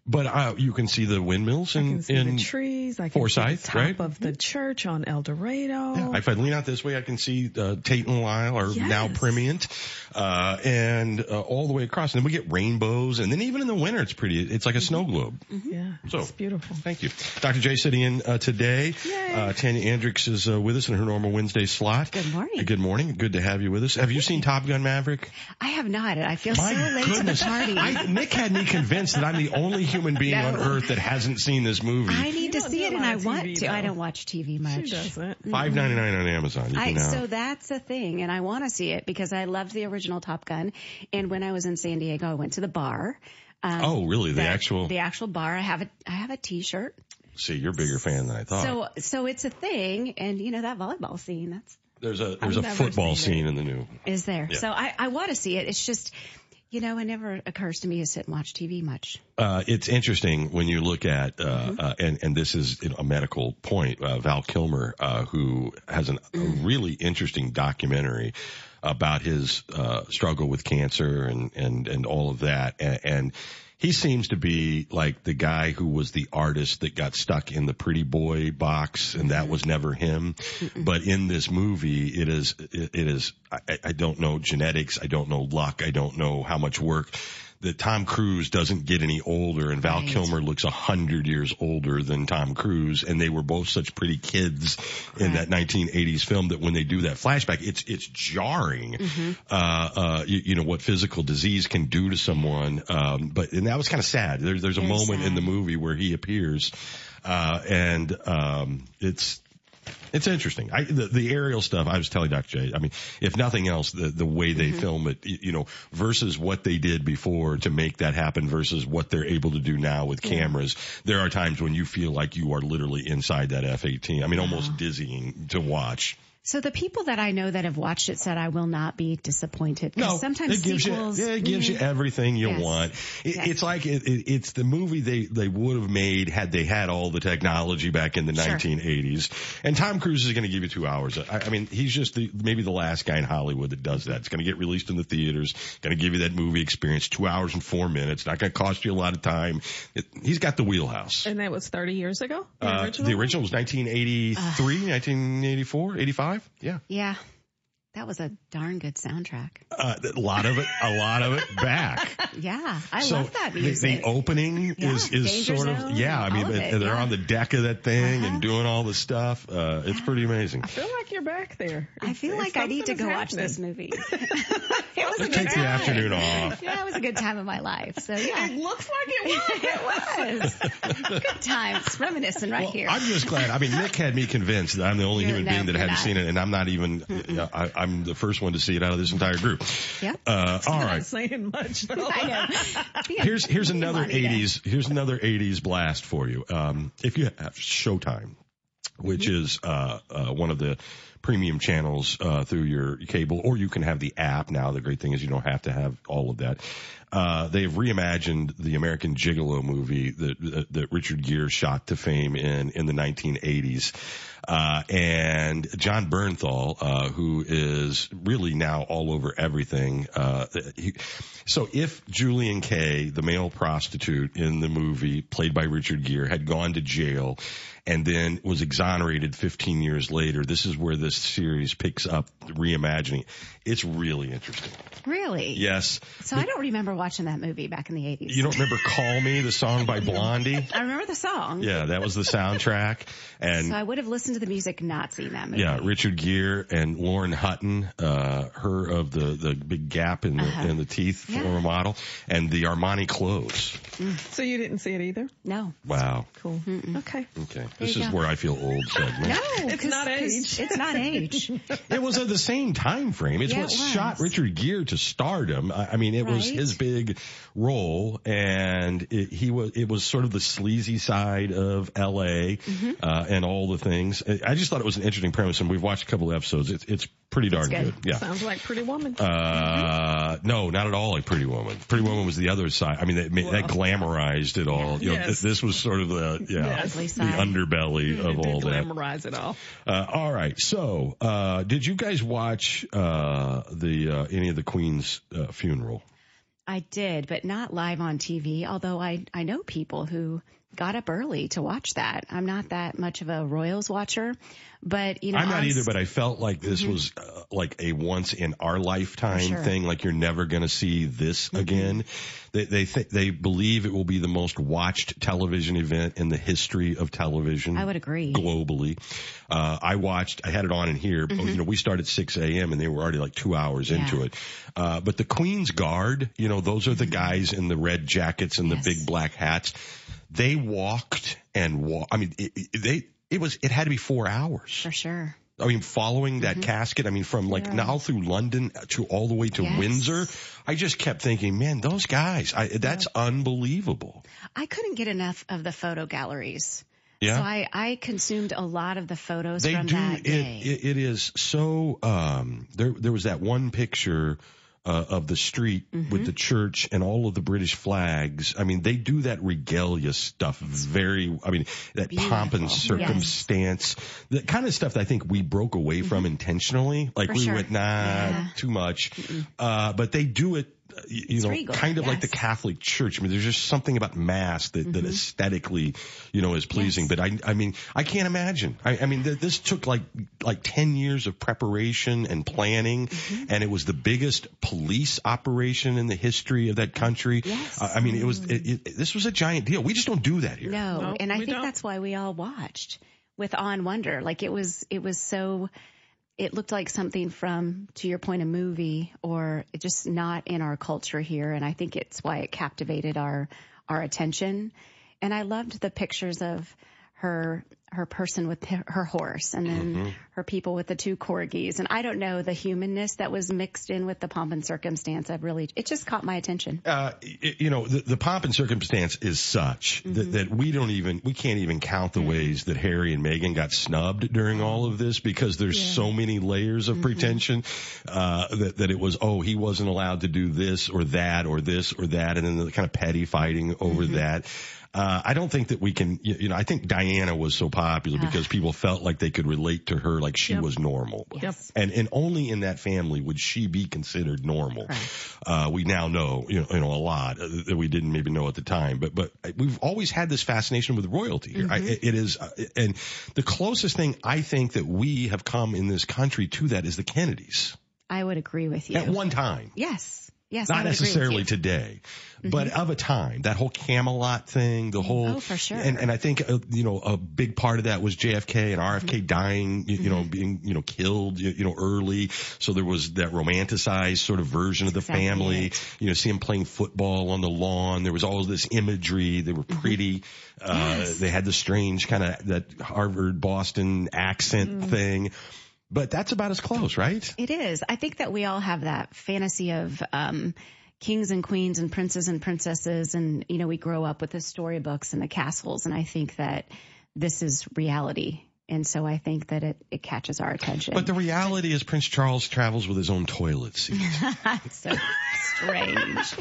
But uh, you can see the windmills in, I can see in the trees. I can Forsyth, see the top right? of the church on El Dorado. Yeah, if I lean out this way, I can see uh, Tate and Lyle, or Yes. now Primient, uh, and uh, all the way across. And then we get rainbows, and then even in the winter, it's pretty. It's like a snow globe. Yeah, So it's beautiful. Thank you, Doctor J, sitting in uh, today. Uh, Tanya Andrix is uh, with us in her normal Wednesday slot. Good morning. Uh, good morning. Good to have you with us. Have you seen Top Gun Maverick? I have not. I feel My so late goodness. to the party. I, Nick had me convinced that I'm the only human being No. on earth that hasn't seen this movie. I need to don't see do a it, and lot I of want T V to. I though. don't watch T V much. She doesn't. five ninety-nine on Amazon. You I, can now. so that's a thing, and I want to see it because I loved the original Top Gun. And when I was in San Diego, I went to the bar. Um, Oh, really? The that- actual- the actual bar. I have a I have a T-shirt. See, you're a bigger fan than I thought. So so it's a thing, and you know that volleyball scene. That's there's a there's I've a never football seen scene in the new. is there. Yeah. So I I want to see it. It's just, you know, it never occurs to me to sit and watch T V much. Uh, it's interesting when you look at, uh, Mm-hmm. uh, and, and this is a medical point, uh, Val Kilmer, uh, who has an, a really interesting documentary about his, uh, struggle with cancer and, and, and all of that. And, and he seems to be like the guy who was the artist that got stuck in the pretty boy box, and that was never him. But in this movie, it is, it, it is, I, I don't know genetics. I don't know luck. I don't know how much work. That Tom Cruise doesn't get any older, and Val Right. Kilmer looks a hundred years older than Tom Cruise, and they were both such pretty kids in Right. that nineteen eighties film that when they do that flashback, it's it's jarring. Mm-hmm. Uh, uh, you, you know what physical disease can do to someone. Um, but and that was kind of sad. There's there's a Very moment in sad. the movie where he appears, uh, and um, it's. It's interesting. I, the, the aerial stuff, I was telling Doctor J, I mean, if nothing else, the, the way they Mm-hmm. film it, y- you know, versus what they did before to make that happen versus what they're able to do now with cameras. There are times when you feel like you are literally inside that F eighteen. I mean, almost dizzying to watch. So the people that I know that have watched it said I will not be disappointed. 'Cause No, sometimes it gives sequels, you, yeah, it gives mhm. you everything you Yes. want. It, Yes. It's like it, it, it's the movie they they would have made had they had all the technology back in the Sure. nineteen eighties. And Tom Cruise is going to give you two hours. I, I mean, he's just the, maybe the last guy in Hollywood that does that. It's going to get released in the theaters. Going to give you that movie experience. Two hours and four minutes. Not going to cost you a lot of time. It, he's got the wheelhouse. And that was thirty years ago? The Uh, original? the original was nineteen eighty-three, nineteen eighty-four, eighty-five. Yeah. Yeah. That was a darn good soundtrack. Uh, a lot of it, a lot of it back. Yeah. I so love that the, music. the opening Yeah, is, is Danger sort of, Zone, yeah, I mean, all of it, they're yeah. on the deck of that thing Uh-huh. and doing all the stuff. Uh, it's pretty amazing. I feel like you're back there. I feel like I need to go watch this movie. It was a Just good take the time. afternoon off. Yeah, it was a good time of my life. So yeah. It looks like it was. It was. Good times. Reminiscing right Well, here. I'm just glad. I mean, Nick had me convinced that I'm the only You're- human no, being that you're hadn't not. seen it, and I'm not even. Uh, I, I'm the first one to see it out of this entire group. Yeah. Uh, all Not right. saying much though. I know. Yeah. Here's here's You another wanted it. eighties here's another eighties blast for you. Um, if you have Showtime, which Mm-hmm. is uh, uh, one of the premium channels uh, through your cable, or you can have the app now. The great thing is you don't have to have all of that. Uh, they've reimagined the American Gigolo movie that that Richard Gere shot to fame in in the nineteen eighties. Uh, and John Bernthal, uh, who is really now all over everything. Uh, he, so if Julian Kay, the male prostitute in the movie played by Richard Gere, had gone to jail and then was exonerated fifteen years later, this is where this series picks up reimagining. It's really interesting. Really? Yes. So I don't remember watching that movie back in the eighties. You don't remember Call Me, the song by Blondie? I remember the song. Yeah, that was the soundtrack. And So I would have listened to the music, not seen that movie. yeah, Richard Gere and Lauren Hutton, uh, her of the, the big gap in the, Uh-huh. in the teeth Yeah. former model, and the Armani clothes. So you didn't see it either? No. Wow. Cool. Okay. Okay. This you is go. where I feel old segment. No, It's 'cause- not 'cause age. It's not age. It was at the same time frame. It's Yeah, what it was. shot Richard Gere to stardom. I, I mean, it was Right. his big role, and it, he was. It was sort of the sleazy side of L A Mm-hmm. uh, and all the things. I just thought it was an interesting premise, and we've watched a couple of episodes. It's it's pretty darn good. good. Yeah. Sounds like Pretty Woman. Uh, no, not at all like Pretty Woman. Pretty Woman was the other side. I mean, that, ma- that glamorized it all. You know, Yes. th- this was sort of the, yeah, Yes. the Side. underbelly of It did all that. glamorize it all. Uh, all right. So, uh, did you guys watch, uh, the, uh, any of the Queen's, uh, funeral? I did, but not live on T V, although I, I know people who got up early to watch that. I'm not that much of a Royals watcher, but, you know. I'm not I was, either, but I felt like this mm-hmm. was uh, like a once in our lifetime sure. thing. Like you're never going to see this mm-hmm. again. They they, th- they believe it will be the most watched television event in the history of television. I would agree. Globally. Uh, I watched, I had it on in here. Mm-hmm. You know, we started six a.m. and they were already like two hours yeah. into it. Uh, but the Queen's Guard, you know, those are the guys in the red jackets and yes. the big black hats. They walked and walked. I mean, it, it, they, it was, it had to be four hours. For sure. I mean, following that mm-hmm. casket, I mean, from like yeah. now through London to all the way to yes. Windsor, I just kept thinking, man, those guys, I, that's yeah. unbelievable. I couldn't get enough of the photo galleries. Yeah. So I, I consumed a lot of the photos they from do, that day. It, it, it is so, um, there, there was that one picture Uh, of the street mm-hmm. with the church and all of the British flags. I mean, they do that regalia stuff very, I mean, that beautiful. Pomp and circumstance, yes. the kind of stuff that I think we broke away from mm-hmm. intentionally. Like For we sure. went, nah, yeah. too much. Mm-mm. Uh, but they do it, you it's know, regal, kind of yes. like the Catholic Church. I mean, there's just something about Mass that, mm-hmm. that aesthetically, you know, is pleasing. Yes. But I, I mean, I can't imagine. I, I mean, th- this took like, like ten years of preparation and planning, mm-hmm. and it was the biggest police operation in the history of that country. Yes. Uh, I mean, it was, it, it, this was a giant deal. We just don't do that here. No, no and I think don't. that's why we all watched with awe and wonder. Like it was, it was so. It looked like something from, to your point, a movie, or just not in our culture here. And I think it's why it captivated our, our attention. And I loved the pictures of her, her person with her, her horse, and then mm-hmm. her people with the two corgis. And I don't know, the humanness that was mixed in with the pomp and circumstance. I've really, it just caught my attention. Uh, it, you know, the, the pomp and circumstance is such mm-hmm. that, that we don't even, we can't even count the mm-hmm. ways that Harry and Meghan got snubbed during all of this, because there's yeah. so many layers of mm-hmm. pretension, uh, that, that it was, oh, he wasn't allowed to do this or that or this or that. And then the kind of petty fighting over mm-hmm. that. Uh, I don't think that we can, you know, I think Diana was so popular uh, because people felt like they could relate to her like she yep. was normal. Yes. And, and only in that family would she be considered normal. Right. Uh, we now know, you know, you know, a lot that we didn't maybe know at the time, but, but we've always had this fascination with royalty here. Mm-hmm. I, it is, uh, and the closest thing I think that we have come in this country to that is the Kennedys. I would agree with you. At one time. Yes. Yes, not necessarily today, mm-hmm. but of a time. That whole Camelot thing, the whole, oh, for sure. And, and I think uh, you know a big part of that was J F K and R F K mm-hmm. dying, you, you know, being you know killed, you, you know, early. So there was that romanticized sort of version of the exactly family. It. You know, see them playing football on the lawn. There was all this imagery. They were pretty. Mm-hmm. Uh, yes. They had the strange kind of that Harvard Boston accent mm-hmm. thing. But that's about as close, right? It is. I think that we all have that fantasy of um kings and queens and princes and princesses, and, you know, we grow up with the storybooks and the castles, and I think that this is reality. And so I think that it, it catches our attention. But the reality is Prince Charles travels with his own toilet seat. It's so strange.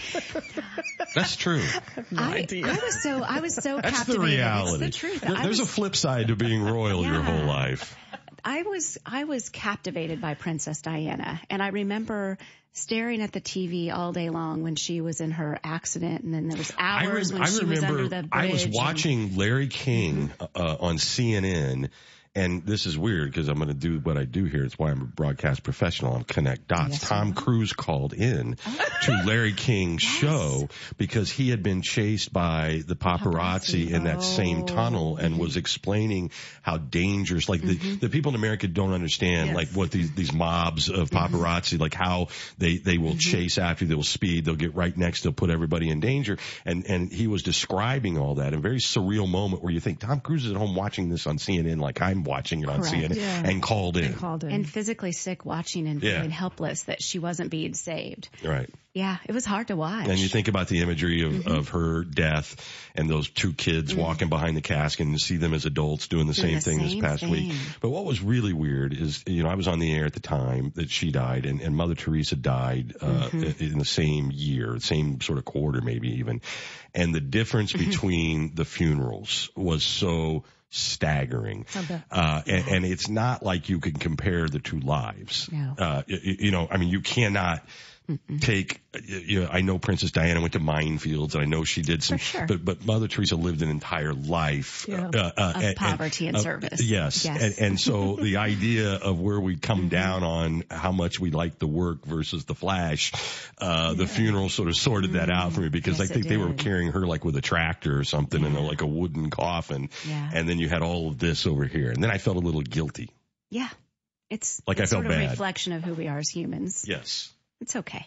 That's true. No I, idea. I was so, I was so That's captivated. the reality. It's the truth. There, there's was, a flip side to being royal yeah. your whole life. I was, I was captivated by Princess Diana. And I remember staring at the T V all day long when she was in her accident, and then there was hours I rem- when I she was under the bridge. I was watching and, Larry King uh, on C N N, and this is weird because I'm going to do what I do here. It's why I'm a broadcast professional. I'm connect dots. Yes, Tom Cruise called in oh. to Larry King's yes. show because he had been chased by the paparazzi, paparazzi. in that oh. same tunnel and mm-hmm. was explaining how dangerous, like mm-hmm. the, the people in America don't understand, yes. like what these, these mobs of paparazzi, mm-hmm. like how they, they will mm-hmm. chase after you, they will speed, they'll get right next, they'll put everybody in danger. And, and he was describing all that, a very surreal moment where you think Tom Cruise is at home watching this on C N N like I'm watching it on Correct. C N N yeah. and called in. And called in. And physically sick watching and yeah. feeling helpless that she wasn't being saved. Right. Yeah, it was hard to watch. And you think about the imagery of, mm-hmm. of her death and those two kids mm-hmm. walking behind the casket and see them as adults doing the doing same the thing same this past thing. week. But what was really weird is, you know, I was on the air at the time that she died, and, and Mother Teresa died uh, mm-hmm. in the same year, same sort of quarter maybe even. And the difference between the funerals was so staggering. Uh, and, and it's not like you can compare the two lives. No. Uh, you, you know, I mean, you cannot Mm-mm. take, you know, I know Princess Diana went to minefields, and I know she did some, sure. but, but Mother Teresa lived an entire life yeah. uh, uh, of and, poverty and, and uh, service. Yes. yes. And, and so the idea of where we come mm-hmm. down on how much we like the work versus the flash, uh, yeah. the funeral sort of sorted mm-hmm. that out for me, because yes, I think they were carrying her like with a tractor or something, yeah. and like a wooden coffin. Yeah. And then you had all of this over here. And then I felt a little guilty. Yeah. It's like it's I felt sort of bad. a reflection of who we are as humans. Yes. It's okay.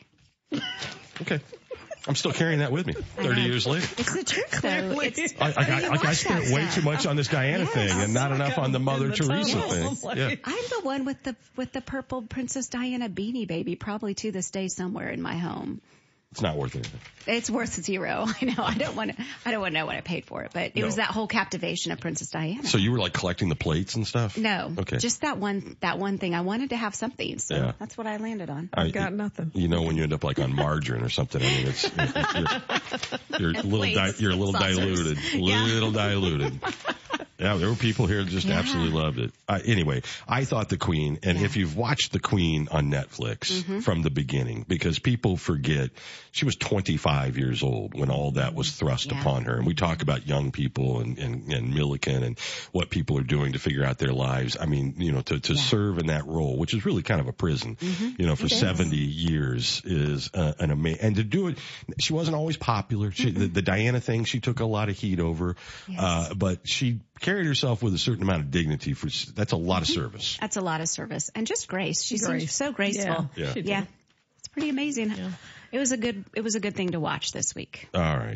Okay. I'm still carrying that with me thirty years later. It's the truth, though. It's, I, I, I, like I spent way too much on this Diana yes. thing and not enough on the Mother the Teresa thing. Yeah. I'm the one with the with the purple Princess Diana beanie baby, probably to this day somewhere in my home. It's not worth anything. It's worth zero. I know. I don't want to. I don't want to know what I paid for it, but it no. was that whole captivation of Princess Diana. So you were like collecting the plates and stuff? No. Okay. Just that one. That one thing. I wanted to have something, so yeah. that's what I landed on. I got nothing. You know, when you end up like on margarine or something, I mean, it's you're, you're, you're a little di- you're a little Saucers. diluted, yeah. little diluted. Yeah, there were people here that just yeah. absolutely loved it. Uh, anyway, I thought The Queen, and yeah. if you've watched The Queen on Netflix mm-hmm. from the beginning, because people forget she was twenty-five years old when all that was thrust yeah. upon her. And we talk about young people and, and, and Milliken and what people are doing to figure out their lives. I mean, you know, to, to yeah. serve in that role, which is really kind of a prison, mm-hmm. you know, for it seventy is. years is uh, an amazing, and to do it, she wasn't always popular. She, mm-hmm. the, the Diana thing, she took a lot of heat over, yes. uh, but she carried herself with a certain amount of dignity. For that's a lot of service. That's a lot of service, and just grace. She grace. seemed so graceful. Yeah, yeah. yeah. It's pretty amazing. Yeah. It was a good. It was a good thing to watch this week. All right.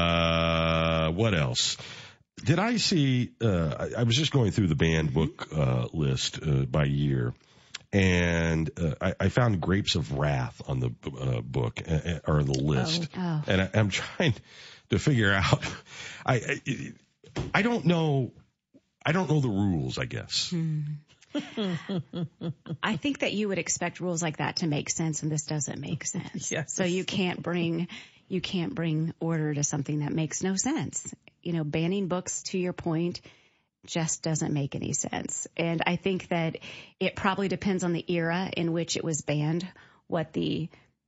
Uh, what else? Did I see? Uh, I, I was just going through the banned book uh, list uh, by year, and uh, I, I found Grapes of Wrath on the uh, book uh, or the list, oh. Oh. and I, I'm trying to figure out. I. I I don't know. I don't know the rules, I guess. Hmm. I think that you would expect rules like that to make sense, and this doesn't make sense. Yes. So you can't bring you can't bring order to something that makes no sense. You know, banning books, to your point, just doesn't make any sense. And I think that it probably depends on the era in which it was banned, what the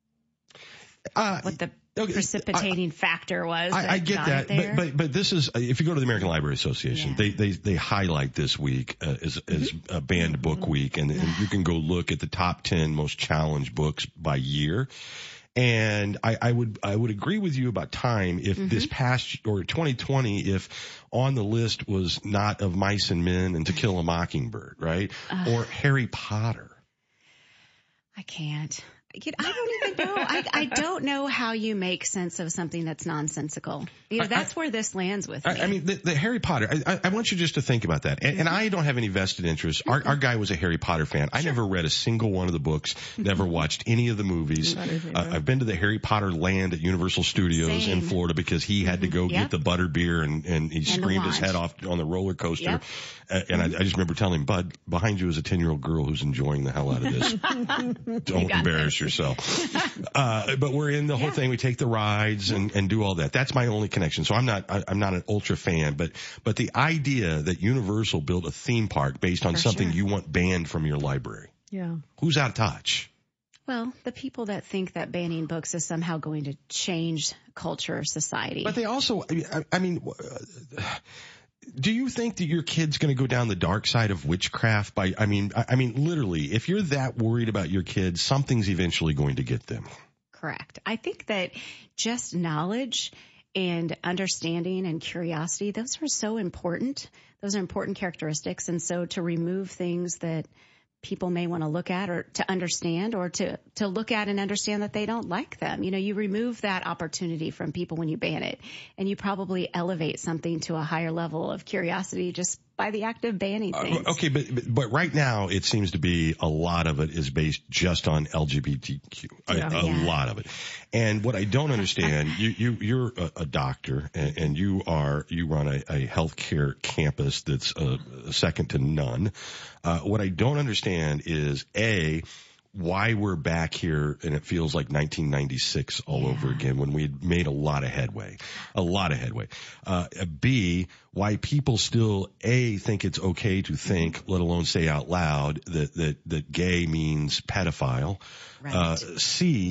uh, what the Okay, precipitating I, factor was. I, I get that, but, but but this is if you go to the American Library Association, yeah. they they they highlight this week uh, as as mm-hmm. a banned book mm-hmm. week, and, and you can go look at the top ten most challenged books by year. And I, I would I would agree with you about time if mm-hmm. this past or twenty twenty if on the list was not Of Mice and Men and To Kill a Mockingbird, right, uh, or Harry Potter. I can't. I don't even know. I, I don't know how you make sense of something that's nonsensical. You know, that's I, where this lands with me. I, I mean, the, the Harry Potter, I, I want you just to think about that. And, mm-hmm. and I don't have any vested interest. Our, our guy was a Harry Potter fan. I sure. never read a single one of the books, never watched any of the movies. Uh, I've been to the Harry Potter land at Universal Studios Same. in Florida because he had mm-hmm. to go yep. get the butter beer and, and he and screamed his head off on the roller coaster. Yep. Uh, and I, I just remember telling him, Bud, behind you is a ten-year-old girl who's enjoying the hell out of this. Don't embarrass this. yourself. Uh, but we're in the whole yeah. thing. We take the rides and, and do all that. That's my only connection. So I'm not, I, I'm not an ultra fan, but, but the idea that Universal built a theme park based on For something sure. you want banned from your library. Yeah. Who's out of touch? Well, the people that think that banning books is somehow going to change culture or society. But they also, I, I mean, uh, do you think that your kid's going to go down the dark side of witchcraft by, I mean, I, I mean, literally, if you're that worried about your kids, something's eventually going to get them. Correct. I think that just knowledge and understanding and curiosity, those are so important. Those are important characteristics. And so to remove things that people may want to look at or to understand or to, to look at and understand that they don't like them. You know, you remove that opportunity from people when you ban it, and you probably elevate something to a higher level of curiosity just by the act of banning things. Uh, okay, but, but but right now it seems to be a lot of it is based just on L G B T Q. Yeah. A, a yeah. lot of it. And what I don't understand, you you you're a, a doctor and, and you are you run a, a healthcare campus that's uh, second to none. Uh, what I don't understand is A, why we're back here and it feels like nineteen ninety-six all yeah. over again when we had made a lot of headway, a lot of headway. Uh, B, why people still A, think it's okay to think, let alone say out loud that, that, that gay means pedophile. Right. Uh, C,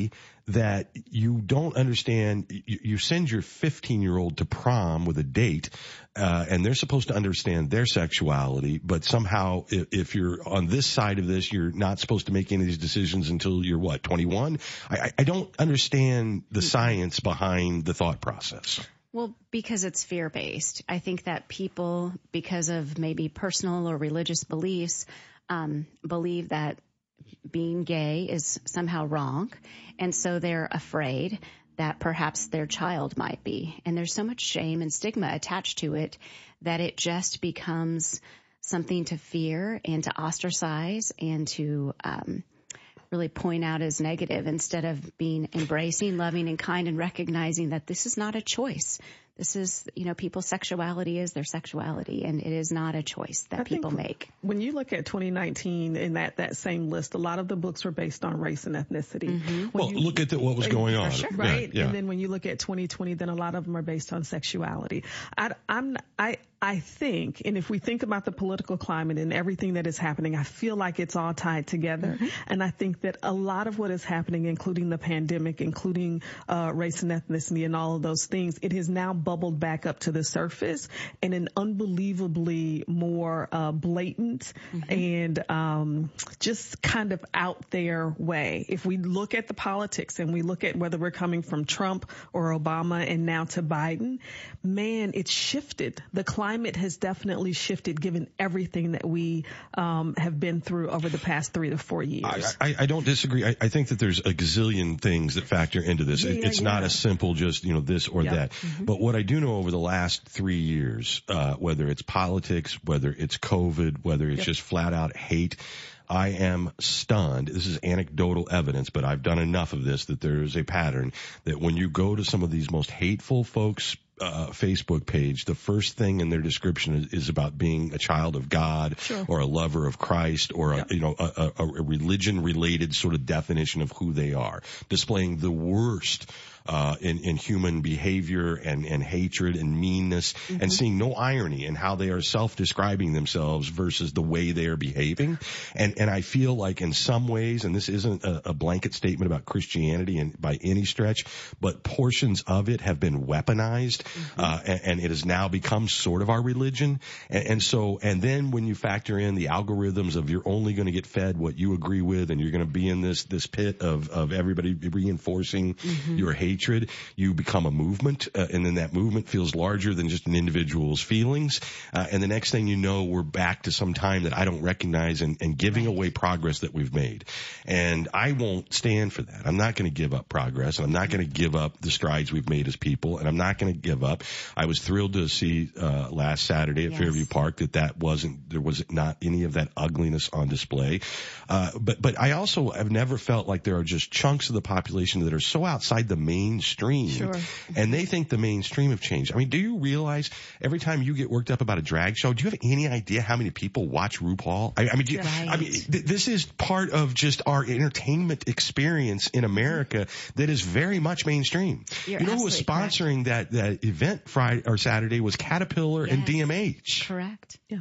that you don't understand. You, you send your fifteen year old to prom with a date, uh, and they're supposed to understand their sexuality, but somehow if, if you're on this side of this, you're not supposed to make any of these decisions until you're what, twenty-one? I, I don't understand the science behind the thought process. Well, because it's fear-based. I think that people, because of maybe personal or religious beliefs, um, believe that being gay is somehow wrong, and so they're afraid that perhaps their child might be. And there's so much shame and stigma attached to it that it just becomes something to fear and to ostracize and to um, really point out as negative instead of being embracing, loving, and kind, and recognizing that this is not a choice. This is, you know, people's sexuality is their sexuality, and it is not a choice that I people make. When you look at twenty nineteen in that, that same list, a lot of the books were based on race and ethnicity. Mm-hmm. Well, you, look at the, what was going on. Sure. Right. Yeah, yeah. And then when you look at twenty twenty, then a lot of them are based on sexuality. I, I'm, I, I think, and if we think about the political climate and everything that is happening, I feel like it's all tied together. Mm-hmm. And I think that a lot of what is happening, including the pandemic, including uh, race and ethnicity and all of those things, it has now bubbled back up to the surface in an unbelievably more uh, blatant mm-hmm. and um, just kind of out there way. If we look at the politics and we look at whether we're coming from Trump or Obama and now to Biden, man, it's shifted. The climate has definitely shifted given everything that we um, have been through over the past three to four years. I, I, I don't disagree. I, I think that there's a gazillion things that factor into this. Yeah, it, yeah, it's yeah. not a simple just, you know, this or Yep. that. Mm-hmm. But what I do know over the last three years, uh, whether it's politics, whether it's COVID, whether it's Yep. just flat out hate, I am stunned. This is anecdotal evidence, but I've done enough of this that there is a pattern that when you go to some of these most hateful folks' Uh, Facebook page, the first thing in their description is, is about being a child of God Sure. or a lover of Christ or Yep. a, you know, a, a, a religion-related sort of definition of who they are, displaying the worst uh, in, in human behavior and, and hatred and meanness, mm-hmm. and seeing no irony in how they are self-describing themselves versus the way they are behaving. And, and I feel like in some ways, and this isn't a, a blanket statement about Christianity and by any stretch, but portions of it have been weaponized, mm-hmm. uh, and, and it has now become sort of our religion. And, and so, and then when you factor in the algorithms of you're only going to get fed what you agree with, and you're going to be in this, this pit of, of everybody reinforcing mm-hmm. your hatred, you become a movement, uh, and then that movement feels larger than just an individual's feelings. Uh, and the next thing you know, we're back to some time that I don't recognize and, and giving away progress that we've made. And I won't stand for that. I'm not going to give up progress, and I'm not going to give up the strides we've made as people, and I'm not going to give up. I was thrilled to see uh, last Saturday at yes. Fairview Park that that wasn't, there was not any of that ugliness on display. Uh, but, but I also have never felt like there are just chunks of the population that are so outside the mainstream. Sure. And they think the mainstream have changed. I mean, do you realize every time you get worked up about a drag show, do you have any idea how many people watch RuPaul? I, I mean, do you, Right. I mean, th- this is part of just our entertainment experience in America that is very much mainstream. You're you know who was sponsoring that, that event Friday or Saturday was Caterpillar Yes. and D M H. Correct. Yeah.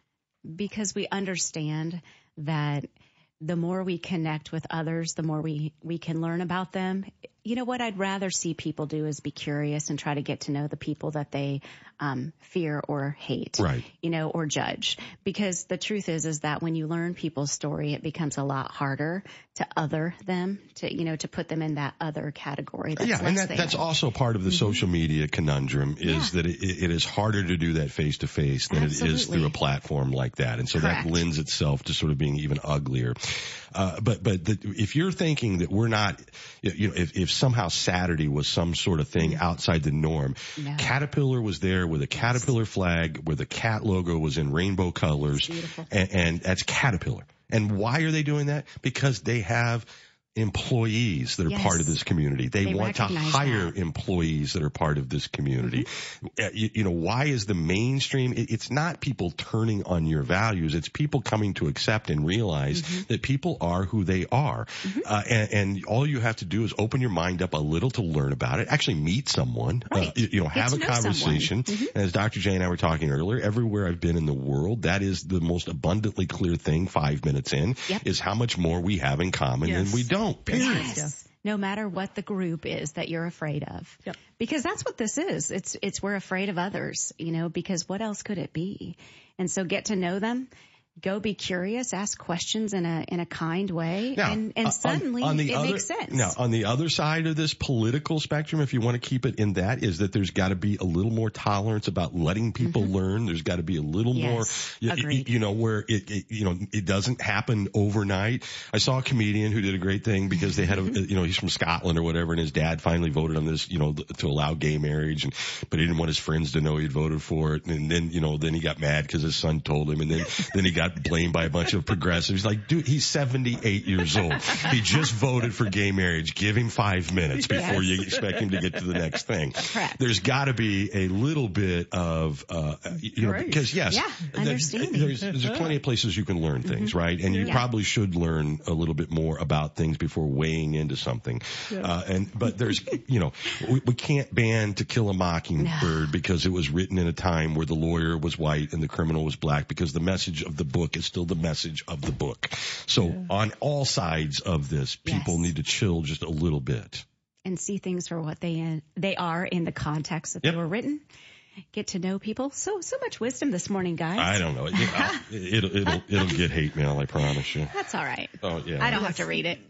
Because we understand that the more we connect with others, the more we, we can learn about them. You know what I'd rather see people do is be curious and try to get to know the people that they um, fear or hate, right. you know, or judge. Because the truth is, is that when you learn people's story, it becomes a lot harder to other them, to, you know, to put them in that other category. That's yeah, and that, that's also part of the mm-hmm. social media conundrum is yeah. that it, it is harder to do that face to face than Absolutely. It is through a platform like that. And so Correct. That lends itself to sort of being even uglier. Uh, but, but the, if you're thinking that we're not, you know, if, if somehow Saturday was some sort of thing outside the norm, no. Caterpillar was there with a Caterpillar flag where the cat logo was in rainbow colors, and, and that's Caterpillar. And why are they doing that? Because they have employees that are yes. part of this community. They, they want to hire that. employees that are part of this community. Mm-hmm. You, you know, why is the mainstream? It, it's not people turning on your values. It's people coming to accept and realize mm-hmm. that people are who they are. Mm-hmm. Uh, and, and all you have to do is open your mind up a little to learn about it, actually meet someone, right. uh, you, you know, have a conversation. Mm-hmm. And as Doctor J and I were talking earlier, everywhere I've been in the world, that is the most abundantly clear thing five minutes in yep. is how much more we have in common yes. than we don't. Period. Yes. no matter what the group is that you're afraid of. Yep. Because that's what this is. It's, it's we're afraid of others, you know, because what else could it be? And so get to know them. Go be curious, ask questions in a in a kind way, now, and, and suddenly on, on the it other, makes sense. Now, on the other side of this political spectrum, if you want to keep it in that, is that there's got to be a little more tolerance about letting people mm-hmm. learn. There's got to be a little yes, more, you, you know, where it, it, you know, it doesn't happen overnight. I saw a comedian who did a great thing because they had a, you know, he's from Scotland or whatever, and his dad finally voted on this, you know, to allow gay marriage, and but he didn't want his friends to know he'd voted for it, and then, you know, then he got mad because his son told him, and then then he got blamed by a bunch of progressives. Like, dude, he's seventy-eight years old. He just voted for gay marriage. Give him five minutes before yes. you expect him to get to the next thing. Correct. There's got to be a little bit of, uh, you know, Great. because yes, yeah, understanding. there's, there's plenty of places you can learn things, mm-hmm. right? And you yeah. probably should learn a little bit more about things before weighing into something. Yeah. Uh, and, but there's, you know, we, we can't ban To Kill a Mockingbird no. because it was written in a time where the lawyer was white and the criminal was black, because the message of the book is still the message of the book. So yeah. on all sides of this, people yes. need to chill just a little bit and see things for what they in, they are in the context that yep. they were written. Get to know people. So so much wisdom this morning, guys. I don't know. It, it'll it'll it'll get hate mail, I promise you. That's all right. Oh yeah. I don't have to read it.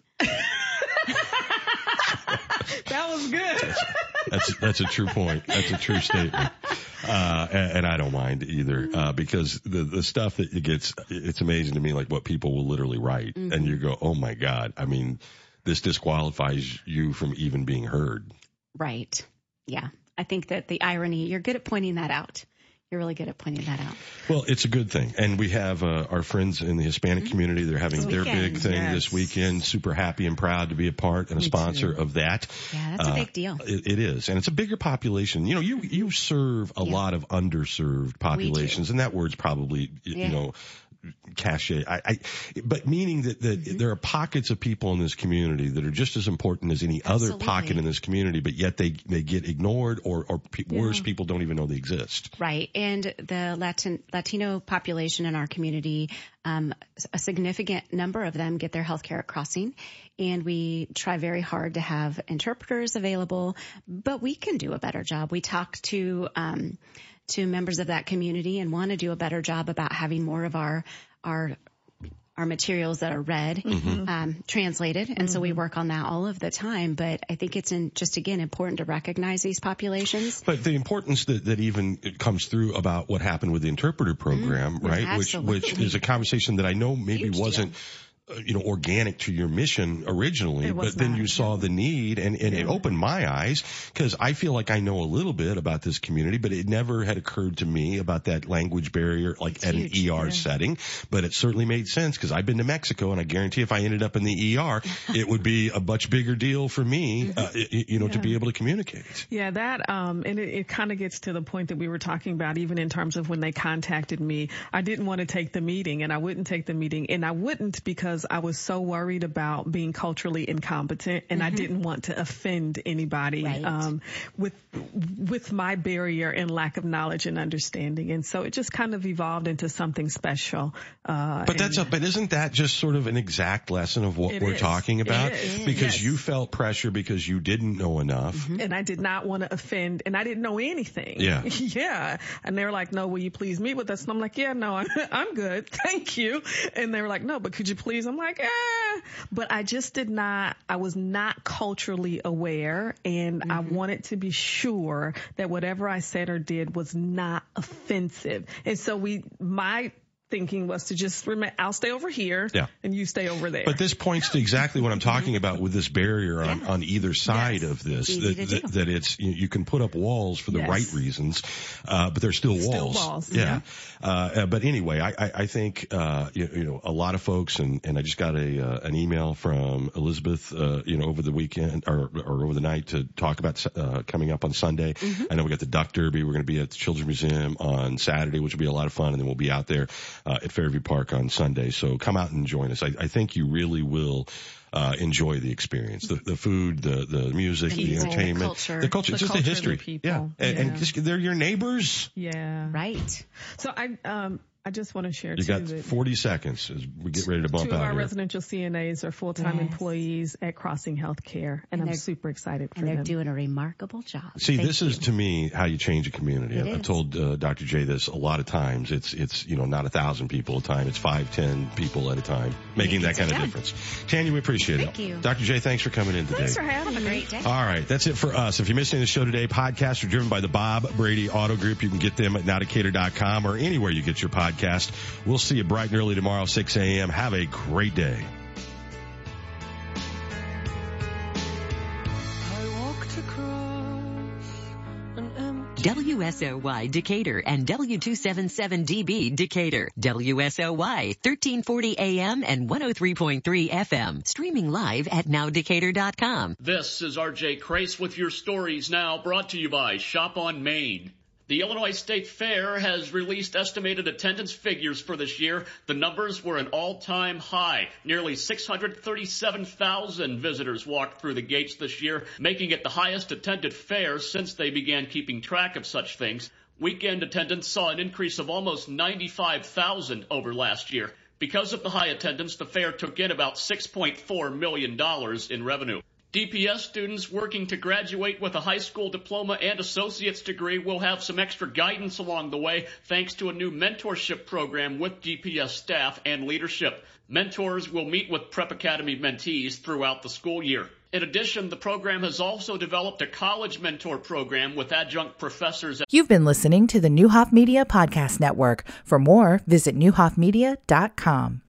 That was good. That's that's a true point. That's a true statement. Uh, and, and I don't mind either, uh, because the, the stuff that it gets, it's amazing to me, like what people will literally write. Mm-hmm. And you go, oh my God. I mean, this disqualifies you from even being heard. Right. Yeah. I think that the irony, you're good at pointing that out. You're really good at pointing that out. Well, it's a good thing. And we have uh, our friends in the Hispanic mm-hmm. community. They're having their big thing yes. this weekend. Super happy and proud to be a part and a Me sponsor too. Of that. Yeah, that's uh, a big deal. It, it is. And it's a bigger population. You know, you, you serve a yeah. lot of underserved populations. And that word's probably, yeah. you know, cachet. I, I, but meaning that, that mm-hmm. there are pockets of people in this community that are just as important as any Absolutely. Other pocket in this community, but yet they, they get ignored, or, or pe- yeah. worse, people don't even know they exist. Right. And the Latin, Latino population in our community, um, a significant number of them get their health care at Crossing, and we try very hard to have interpreters available, but we can do a better job. We talk to, um, to members of that community and want to do a better job about having more of our our our materials that are read, mm-hmm. um, translated. And mm-hmm. so we work on that all of the time. But I think it's in, just, again, important to recognize these populations. But the importance that, that even comes through about what happened with the interpreter program, mm-hmm. right? Absolutely. Which, which is a conversation that I know maybe Huge wasn't, deal. you know, organic to your mission originally, but then not. you saw the need, and, and yeah. it opened my eyes, because I feel like I know a little bit about this community, but it never had occurred to me about that language barrier, like it's at huge, an E R yeah. setting. But it certainly made sense, because I've been to Mexico, and I guarantee if I ended up in the E R, it would be a much bigger deal for me, uh, you know, yeah. to be able to communicate. Yeah, that, um, and it, it kind of gets to the point that we were talking about, even in terms of when they contacted me. I didn't want to take the meeting, and I wouldn't take the meeting, and I wouldn't because I was so worried about being culturally incompetent, and mm-hmm. I didn't want to offend anybody right. um, with with my barrier and lack of knowledge and understanding. And so it just kind of evolved into something special. Uh, but that's a, but isn't that just sort of an exact lesson of what we're is. talking about? Because yes. you felt pressure because you didn't know enough. Mm-hmm. And I did not want to offend, and I didn't know anything. Yeah. yeah. And they were like, no, will you please meet with us? And I'm like, yeah, no, I'm, I'm good. Thank you. And they were like, no, but could you please? I'm like, eh. But I just did not, I was not culturally aware, and mm-hmm. I wanted to be sure that whatever I said or did was not offensive. And so we, my thinking was to just remain, I'll stay over here yeah. and you stay over there. But this points to exactly what I'm talking about with this barrier on, yeah. on either side yes. of this, that, that, that it's, you, you can put up walls for the yes. right reasons, uh, but they're still walls. Still walls. Yeah. yeah. Uh, but anyway, I, I, I think, uh, you, you know, a lot of folks, and, and I just got a, uh, an email from Elizabeth, uh, you know, over the weekend or, or over the night to talk about, uh, coming up on Sunday. Mm-hmm. I know we got the Duck Derby. We're going to be at the Children's Museum on Saturday, which will be a lot of fun. And then we'll be out there, uh, at Fairview Park on Sunday. So come out and join us. I, I think you really will uh enjoy the experience, the the food, the the music, the, the entertainment, the culture, the culture, the just culture the history. of the people. Yeah, and, yeah. and just, they're your neighbors. Yeah, right. So I um I just want to share, you too, got that forty seconds as we get ready to bump two of out our here. residential C N As are full-time Yes. employees at Crossing Healthcare, and, And I'm they're- super excited for And they're them. doing a remarkable job. See, Thank this you. is to me how you change a community. It I've is. told uh, Doctor J this a lot of times. It's it's you know not a thousand people at a time. It's five, ten people at a time, making that kind of difference. Tanya, we appreciate Thank it. you. Doctor J, thanks for coming in today. Thanks for having Have a me. great day. All right, that's it for us. If you missed any of the show today, podcasts are driven by the Bob Brady Auto Group. You can get them at now decatur dot com or anywhere you get your podcast. We'll see you bright and early tomorrow, six a.m. Have a great day. W S O Y Decatur and W two seventy-seven D B Decatur. W S O Y thirteen forty A M and one oh three point three F M. Streaming live at now decatur dot com. This is R J Crace with your stories now, brought to you by Shop on Main. The Illinois State Fair has released estimated attendance figures for this year. The numbers were an all-time high. Nearly six hundred thirty-seven thousand visitors walked through the gates this year, making it the highest attended fair since they began keeping track of such things. Weekend attendance saw an increase of almost ninety-five thousand over last year. Because of the high attendance, the fair took in about six point four million dollars in revenue. D P S students working to graduate with a high school diploma and associate's degree will have some extra guidance along the way thanks to a new mentorship program with D P S staff and leadership. Mentors will meet with Prep Academy mentees throughout the school year. In addition, the program has also developed a college mentor program with adjunct professors. You've been listening to the Neuhoff Media Podcast Network. For more, visit neuhoff media dot com.